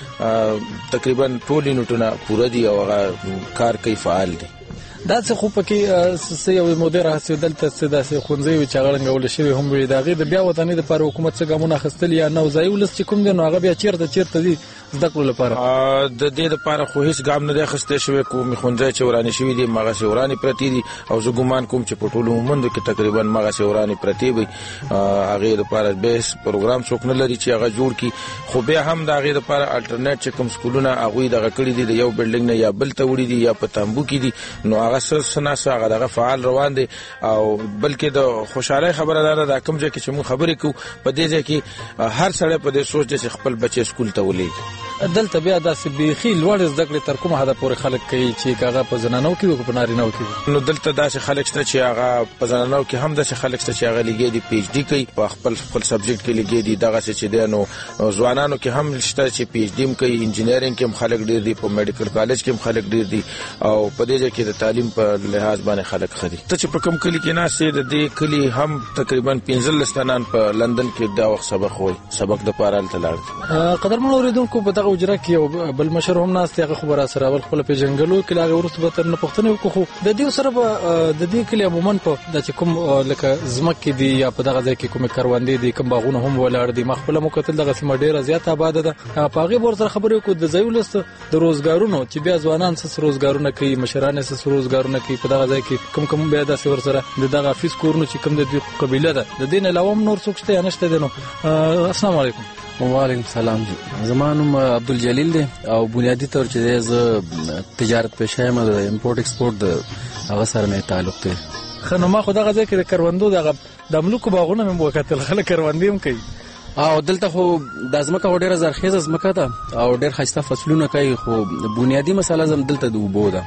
دلته تقریبا ټول یونټونه پوره دي او کار کوي فعال دي. دا څه خو پکې څه یو مدیر هڅه دلته څه داسې خونځي چې غړنګول شوی هم وي دا غي د بیا وطني د پر حکومت څخه ګامونه خستل یا نو ځای ولس چې کوم دی نو هغه بیا چیرته چیرته دي زده کړو لپاره د دې لپاره خو هیڅ ګام نه خسته شوی کوم خونځي چې ورانه شوی دي مغه سي ورانه پرتی دي او زه ګومان کوم چې په ټولو مومند کې تقریبا مغه سي ورانه پرتی وي هغه لپاره بیس پروګرام څوک نه لري چې هغه جوړ کی خو بیا هم دا هغه لپاره الټرنیټ چې کوم سکولونه هغه دغه کړی دي یو بلډینګ نه یا بل ته وړي دي یا په تامبو کې دي نو هغه سناس هغه دغه فعال روان دي او بلکې د خوشاله خبره ده دا کوم ځکه چې موږ خبرې کوو په دې ځکه هر سړی په دې سوچ چې خپل بچي سکول ته ولېږي دلته بیا داسې بيخي لوړ زده کړې تر کومه حد پورې خلک کوي چې هغه په زنانو کې او په نارینه‌و کې نو دلته داسې خلک شته چې هغه په زنانو کې هم داسې خلک شته چې هغه لګي دي پی ایچ ډی کوي په خپل خپل سبجیکټ کې لګي دي دغه چې دي نو ځوانانو کې هم شته چې پی ایچ ډی کوي انجینرینګ کې هم خلک ډیر دي په میډیکل کالج کې هم خلک ډیر دي او په دې ځای کې د تعلیم په لحاظ باندې خلک خدي ته چې په کوم کلی کې نه سي د دې کلی هم تقریبا پنځه لستانان په لندن کې دا وخت سبق وای سبق د پاره تل لاړ قدرمن اوریدونکو په دغه اجرا کې بل مشر هم ناست هغه خبره سره ول خپل په جنگلو کې لاغه ورته به تر نه پښتنه وکړو د دې سره د دې کلی عموما په د کوم لکه زمکه دي یا په دغه ځای کې کوم کاروندې دي کوم باغونه هم ولاړ دي مخبل مو کتل دغه سیمه ډیره زیاته آباد ده په هغه ور سره خبرې کو د ځایولست د روزګارونو چې بیا ځوانان سره روزګارونه کوي مشران سره روزګارونه کوي په دغه ځای کې کوم کوم بیا د ور سره د دغه افیس کورونو چې کوم د دې قبيله ده د دین علاوه نور څوک شته نشته دي نو السلام علیکم. وعلیکم السلام جی زمانم عبدالجلیل دی او بنیادی طور چې زه تجارت پیشه یم د امپورټ ایکسپورټ د هغه سره مې تعلق دی. خنو ما خو دغه ځای کې د کروندو دغه د ملوک باغونه مې وکتل خلک کروندې هم کوي او دلته خو د ځمکه ډیره زرخیزه ځمکه ده او ډیر ښایسته فصلونه کوي خو بنیادی مسله زم دلته د اوبو ده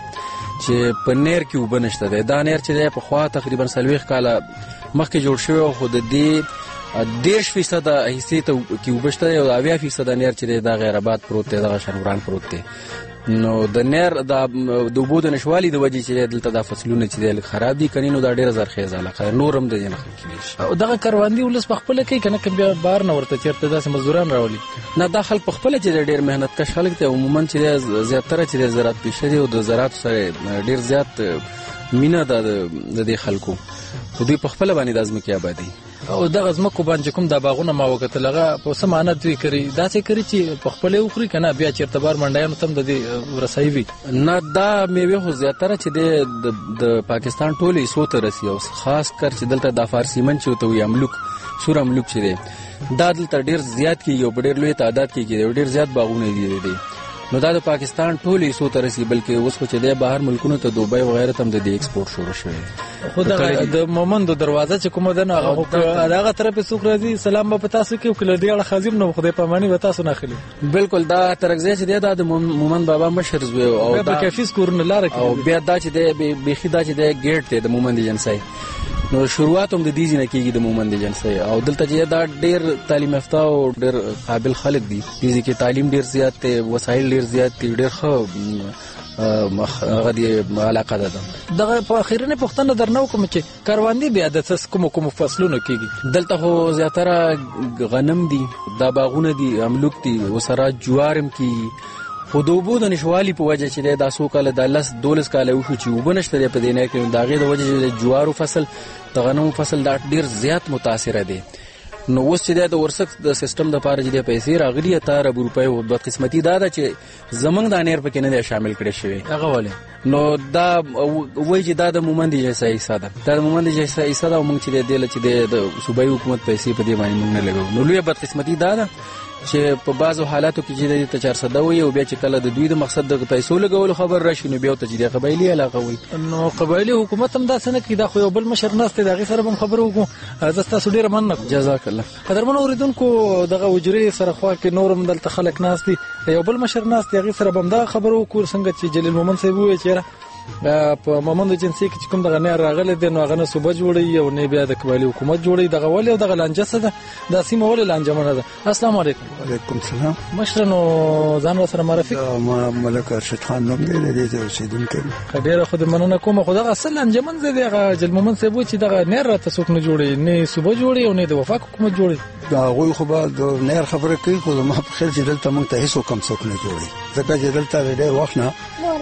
چې په نیر کې اوبه نشته ده دا نیر چې په خوا تقریبا سلويخ کاله مخکې جوړ شوی خو د دې دیش فیصد حصے ته کې وبشته او اویا فیصد نیر چې دا غیر آباد پروت دی دا شنوران پروت دی نو د نیر د دوبو د نشوالي د وجې چې دلته د فصلونه چې خراب دي کني نو دا ډیره زرخیزه علاقه نورم د جن خلک او دغه کاروان دی ولس په خپل کې کنه کبه بار نه ورته چیرته داسې مزدوران راولي نه داخل په خپل چې ډیر مهنت کش خلک ته عموما چې زیاتره چې زراعت پیشه دي او د زراعت سره ډیر زیات مینه د دې خلکو دوی په خپل باندې د ازمکه آبادی او دغه ازمکو باندې کوم د باغونه ما وکتلغه په سمانه دوی کوي دا څه کوي چې په خپل وخوري کنه بیا چیرته بار منډایانو تم د دې رسایي وي نه دا میوه خو زیاتره چې د پاکستان ټولې سو ته رسي او خاص کر چې دلته د فارسی من چې وي املوک سور املوک چې دی دا دلته ډیر زیات کیږي او ډیر لوی تعداد کې کیږي ډیر زیات باغونه دي دي نو دا د پاکستان ټولې سو ته رسي بلکې اوس خو چې د بهر ملکونو ته دوبۍ وغیرہ تم د ایکسپورت شروع شوی خو د مومند دروازه چې کومه ده نو هغه هغه طرف څوک راځي سلام به پتا سو کې کله دی اړه خازم نو خدای پامانی وتا سو نه خلی بالکل دا ترغزه چې دی د مومند بابا مشر زوی او دا کافیس کورن لار او بیا دا چې دی بيخي دا چې دی ګیټ ته د مومند جنسای نو شروعات هم د دې ځنه کېږي د مومند جنسای او دلته چې دا ډېر تعلیم یافته او ډېر قابل خلک دي دي چې تعلیم ډېر زیات دی وسایل ډېر زیات دي ډېر ښه هغه دی علاقه ده دغه په اخیرنه پښتنه درنو کوم چې کاروان دی بیا د څه کوم کوم فصلونه کېږي دلته خو زیاتره غنم دي دا باغونه دي املوک دي وسره جوارم کېږي خو د اوبو د نشوالي په وجه چې دا څو کاله د لس دولس کاله وشو چې اوبه نشته په دې نه کې د هغې د وجه چې د جوارو فصل د غنمو فصل دا ډېر زیات متاثره دی نو اوس چې د ورسک د سیستم د پاره چې د پیسې راغلي اتاره روپۍ او د قسمتي دا ده چې زمنګ د انیر پکې نه دی شامل کړي شوی هغه ولې نو دا وایي چې دا د مومند جیسا حصہ ده دا د مومند جیسا حصہ ده موږ چې د لچ د صوبایي حکومت پیسې په دې باندې موږ نه لګو نو لوی بد قسمتي دا ده چې په بعضو حالاتو کې چې د چار صد وي او بیا چې کله د دوی د مقصد د پیسو لګول خبر راشي نو بیا ته چې د قبایلی علاقه وي نو قبایلی حکومت هم دا څنګه کې دا خو یو بل مشر نهسته دغه سره هم خبرو وکړو زه تاسو ډیر مننه جزاک الله قدرمن اوریدونکو دغه وجري سره خو کې نورم دلته خلک ناشتي یو بل مشر نهسته دغه سره هم دا خبرو وکړو څنګه چې جلیل مومن صاحب وایي چې په مومند جنسي کې کوم دغه نه راغله د نو غنه صوبه جوړي او نه بیا د قبایلی حکومت جوړي دغه ولې او دغه لانجه ده د سیمه ولې لانجه منه ده السلام علیکم وعلیکم السلام مشر نو ځان سره معرفي ما ملک ارشد خان نوم دی د دې اوسیدونکو ډیره خو د مننه کوم خو دغه اصل لانجه من زه دغه جل مومن صاحب چې دغه نه راته څوک نه جوړي نه صوبه جوړي او نه د وفاق حکومت جوړي دا غوي خو به د نیر خبره کوي خو ما په خیال چې دلته مونږ ته هیڅ کم څوک نه جوړي ځکه چې دلته ډېر وخت نه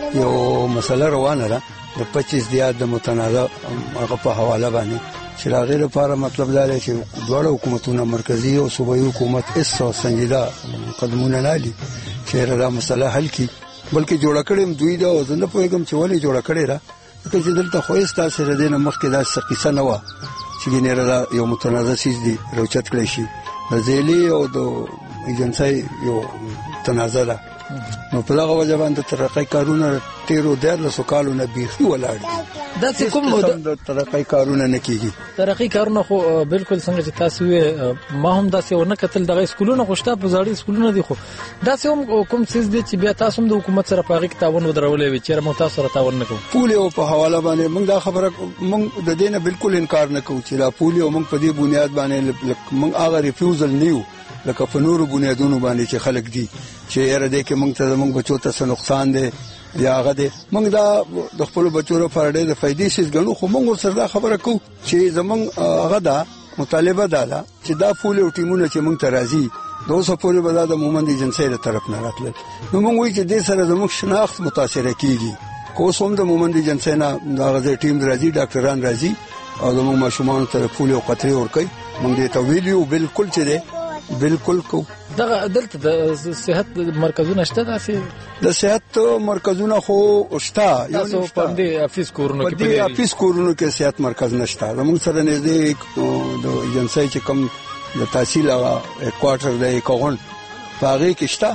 یو مسله روانه ده د پچیس دیات د متنازع هغه په حواله باندې چې راغی لپاره مطلب دا دی چې دواړه حکومتونه مرکزی او صوبایي حکومت هیڅ سنجیده قدمونه نه لري چې دا مسله حل کړي بلکې جوړ کړي دوی دا او نه پوهیږم چې ولې جوړ کړي را چې دلته خو هیڅ تاسو ردی نه مخکې دا سقیسه نه و چې ګنره یو متنازع سیس دی روچت کړی شي د زیلی او د ایجنسي یو تنازع ده نو په هغه وجه باندې ترقی کارونه تیرو دیر لسو کالونه بیخي ولاړ دي دا چې کوم د ترقی کارونه نه کیږي ترقی کارونه خو بالکل څنګه چې تاسو یې ما هم داسې ورنه کتل دغه سکولونه خوشته په ځاړي سکولونه دي خو داسې هم کوم څه دي چې بیا تاسو هم د حکومت سره پاغي تعاون ودرولې وي چې مو تاسو سره تعاون نه کوو پولیو په حواله باندې موږ دا خبره موږ د دینه بالکل انکار نه کوو چې لا پولیو موږ په دې بنیاد باندې موږ هغه ریفیوزل نیو لکه په نورو بنیادونو باندې چې خلک دي چې یاره دې کې موږ ته موږ بچو ته نقصان دي یا هغه دې موږ دا د خپل بچو لپاره ډېر فائدې شي ګڼو خو موږ سره دا خبره کوو چې زمونږ هغه دا مطالبه ده چې دا فول او ټیمونه چې موږ ته راځي دوه پورې به د مومند ایجنسۍ له طرف نه راتلل نو موږ وایي چې دې سره زموږ شناخت متاثر کیږي کو سوم د مومند ایجنسۍ نه دا غزه ټیم راځي ډاکټران راځي او زموږ ماشومان ته فول او قطري ورکوي موږ دې ته ویلیو بالکل چې ده بالکل کو دغه دلته د صحت مرکزونه شته داسې د صحت مرکزونه خو شته یو څو په دې افیس کورونو کې په دې افیس کورونو کې صحت مرکز نشته زموږ سره نږدې د ایجنسۍ چې کوم د تحصیل هغه کوارټر دی کوغون پاغي کې شته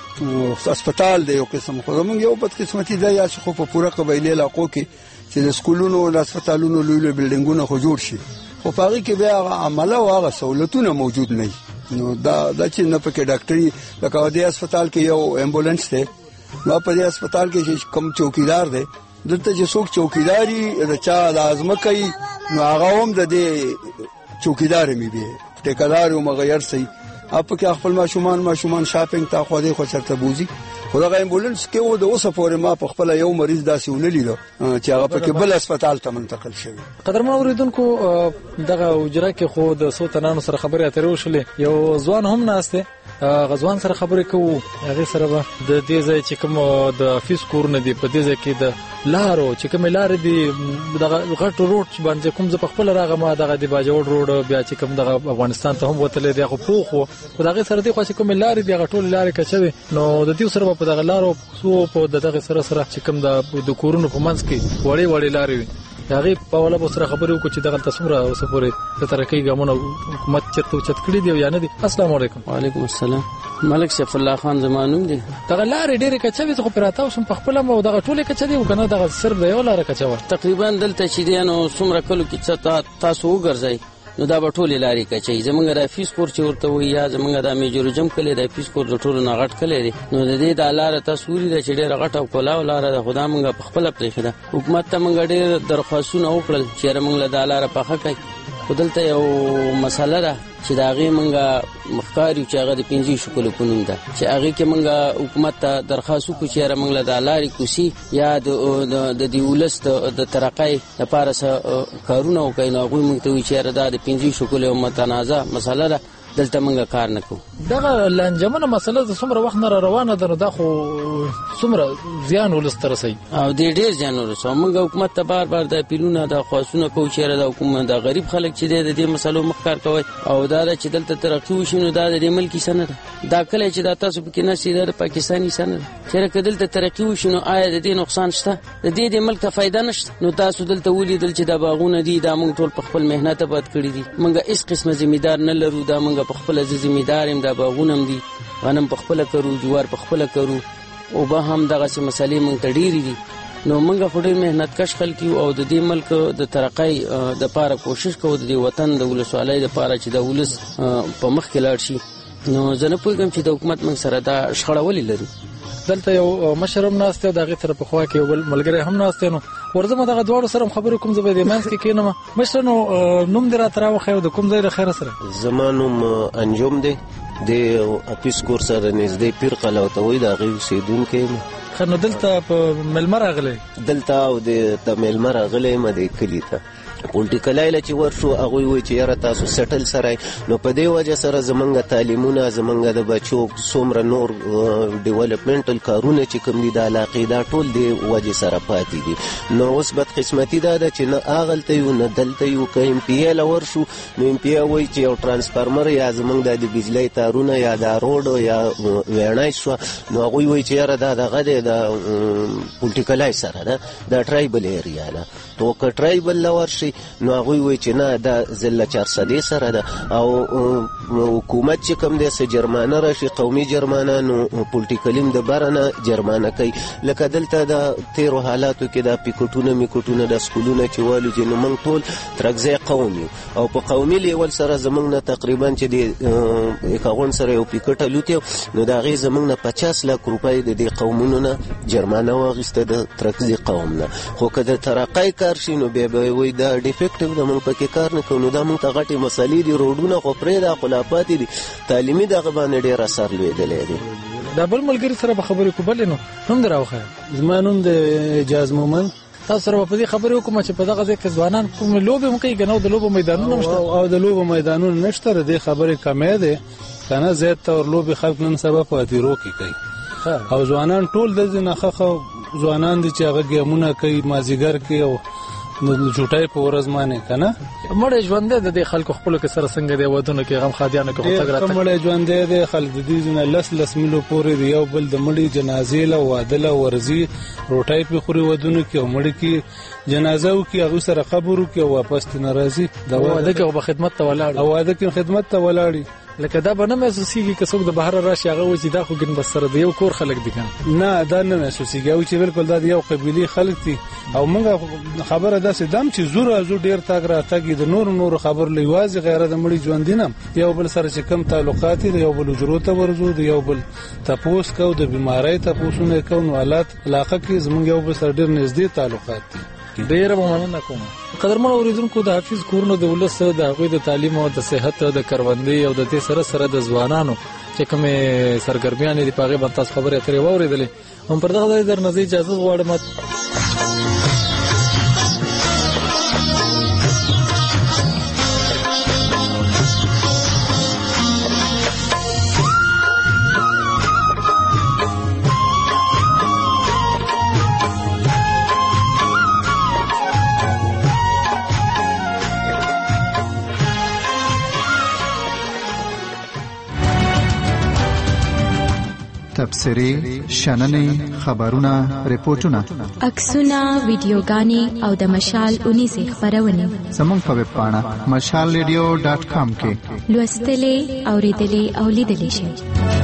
او هسپتال دی یو قسم خو زموږ یو بد قسمتي دی یا خو په پوره قبایلی علاقو کې چې د سکولونو او هسپتالونو لوی لوی بلډینګونه خو جوړ شي خو پاغي کې بیا هغه عمله او هغه سہولتونه موجود نه نو دا د چې نه پکې ډاکټري لکه د هسپتال کې یو امبولانس دی نو په دې هسپتال کې چې کم چوکیدار دی دلته چې څوک چوکیداری رچا لازم کوي نو هغه هم د دې چوکیدار می به ټیکدار او مغیر سي اپ کې خپل ماشومان ماشومان شاپینګ ته خو دې خو چرته بوزي خدای امبولانس کې و د اوسه پورې ما په خپل یو مریض داسې وللیدو چې هغه پکې بل هسپتال ته منتقل شوی. قدرمن اوریدونکو دغه اجرا کې خو د څو تنانو سره خبرې اترې وشلې، یو ځوان هم ناشته غزوان سره خبرې کوو، هغه سره به د دې ځای چې کوم د فیس کورونه دی په دې ځای کې د لارو چې کوم لارې دی دغه غټ روډ باندې کوم ز په خپل راغه ما دغه دی باجوړ روډ بیا چې کوم دغه افغانستان ته هم وتلې دی خو پوخو په دغه سره دی خو چې کوم لارې دی غټول لارې کچوي نو د دې سره په دغه لارو سو په دغه سره سره چې کوم د کورونو په منځ کې وړي وړي لارې وي هغه په ولا به سره خبرې وکړو چې دغه تصویر اوس پورې د ترقی ګامونه حکومت چتو چت کړی دی یا نه دی. السلام علیکم. وعلیکم السلام. ملک سیف الله خان زمانوم دی. دغه لارې ډېرې کچوي خو پراته اوسم په خپل مو دغه ټوله کچدي وکنه دغه صرف د یو لار کچوا تقریبا دلته چې دی نو څومره کلو کې تاسو وګرځي نو دا به ټولې لارې کچي زمونږ د فیس کور چې ورته وي یا زمونږ د میجر جم کلی د فیس کور د ټولو نه غټ کلی دی نو د دې د لارې تصویر د چې ډېر غټ او کولاو لارې د خدا مونږ په خپل پرېښه ده حکومت ته مونږ ډېر درخواستونه وکړل چې مونږ له د لارې په حق کوي دلته یو مسله ده چې دا غي مونږه مخکاری چې هغه د پنځه شکل کونوم ده چې هغه کې مونږه حکومت ته درخواست وکړو چې مونږ له د لارې کوسي یا د د ولست د ترقۍ لپاره کارونه وکړي نو هغه مونږ ته وی چې دا د پنځه شکل او متنازع مسله ده دلته مونږه کار نکو. دغه لنجمنه مسله د څومره وخت نه روانه ده نو دا خو څومره زیان ولست رسي او د ډېر زیان ورسو مونږ حکومت ته بار بار د پیلونه د خاصونه کو چې د حکومت د غریب خلک چې د دې مسلو مخکار کوي او دا چې دلته ترقی وشي نو دا د ملکی سند دا کله چې د تاسو په کې نشي د پاکستاني سند چې کله ترقی وشي نو آیا د دې نقصان شته د دې د ملک ته فائدہ نشته نو تاسو دلته ولیدل چې د باغونه دي دا مونږ ټول په خپل مهنت باد کړی دي مونږه هیڅ قسمه ذمہدار نه لرو دا مونږ په خپل ذمہدار هم د باغونم دي غنم په خپل کرو جوار په خپل کرو او به هم دغه مسلې مونږ ته ډېری دي نو مونږ خوري مهنت کش خلک او د دې ملک د ترقۍ د لپاره کوشش کوو د وطن د ولسوالۍ لپاره چې د ولس په مخ کې لاړ شي نو زه نه پوهیږم چې د حکومت موږ سره دا شخړه ولې لري. دلته یو مشرم ناشته دغه طرف په خوا کې یو بل ملګری هم ناشته نو ورزمه دغه دوړو سره خبرې کوم زبې د مانس کې کینم مشر نو نوم درا تراو خو د کوم ځای د خیر سره زمانوم انجوم دی د اپیس کور سره نږدې پیر قلعه ته وای دا غي سیدونکو خنو دلته په ملمر غلې دلته او د ملمر غلې مده کلی ته پولیټیکل ایله چې ورشو هغه وی چې یاره تاسو سټل سره نو په دې وجه سره زمونږ تعلیمونه زمونږ د بچو څومره نور ډیولپمنټل کارونه چې کوم دي د علاقې دا ټول دی وجه سره پاتې دي نو اوس بد قسمتي دا ده چې نه اغلته یو نه دلته یو که ام پی ال ورشو نو ام پی وای چې یو ترانسفارمر یا زمونږ د بجلی تارونه یا د روډ یا وینای شو نو هغه وی چې یاره دا دغه د پولیټیکل ای سره ده د ټرایبل ایریا ده تو که ټرایبل لور شي نو هغه وی چې نه د زله چهار سده سره ده او حکومت چې کوم د سه جرمانه راشي قومي جرمانه نو پولیټیکلیم د برنه جرمانه کوي لکه دلته د تیرو حالاتو کې د پیکټونه میکټونه د سکولونه چې والو چې نو موږ ټول ترګزې قومي او په قومي لیول سره زمونږ نه تقریبا چې د اکاغون سره یو پیکټه لوتي نو دا غي زمونږ نه پچاس لک روپۍ د دې قومونو نه جرمانه واغسته د ترګزې قوم نه خو که د ترقۍ کار شي نو به وي د ډیفیکټیو د موږ پکې کار نه کوو نو دا موږ ته غټي مسلې دي روډونه خو پرې دا خلافات دي تعلیمي دغه باندې ډېر اثر لویدلې دي. دا بل ملګری سره به خبرې کوبل نو هم دراوخه زما نوم د اجاز مومن تاسو سره په دې خبرې کوم چې په دغه ځای کې ځوانان کوم لوبه مکه غنو د لوبو میدانونه نشته او د لوبو میدانونه نشته د خبرې کمې ده کنه زیات تور لوبي خلک نن سبا په اتیرو کې کوي او ځوانان ټول د ځنخه ځوانان دي چې هغه ګیمونه کوي مازیګر کې او نو جوټای په ورځمانه کنه مړ ژوند د خلکو خپل کې سره څنګه دی ودونه کې غم خادیانه کې خو تګ راته مړ ژوند دی خلک د دې نه لس لس ملو پورې دی یو بل د مړي جنازې له واده له ورزي روټای په خوري ودونه کې مړ کې جنازه او کې هغه سره قبر کې واپس ناراضي دا واده کې په خدمت ته ولاړ او واده کې خدمت ته ولاړی لکه دا به نه محسوسيږي که څوک د بهر راشي هغه و چې دا خو ګن بس سره د یو کور خلک دي کنه نه دا نه محسوسيږي او چې بالکل دا یو قبيلي خلک دي او موږ خبره ده چې دم چې زور ازو ډیر تاګ را تاګي د نور نور خبر لوازي غیره د مړي ژوند دینم یو بل سره چې کم تعلقات دي یو بل ضرورت ورزو دی یو بل تپوس کو د بیماری تپوسونه کو نو حالات علاقه کې زموږ یو بل سره ډیر نږدې تعلقات دي. ډیر مننه کوم قدرمن اوریدونکو د حافظ کورونو د ولس د هغوی د تعلیم او د صحت د کروندې او د دې سره سره د ځوانانو چې کومه سرګرمیان دي په هغه باندې تاسو خبرې اترې واوریدلې هم پر دغه ځای در نظر اجازه غواړم. تبصرې، شننې، خبرونه، ریپورتونه، عکسونه، ویډیوګانې او د مشال اونیزې خبرونه زموږ په ویب پاڼه مشال ریډیو ډاټ کام کې لوستلې، اوریدلې او لیدلې شئ.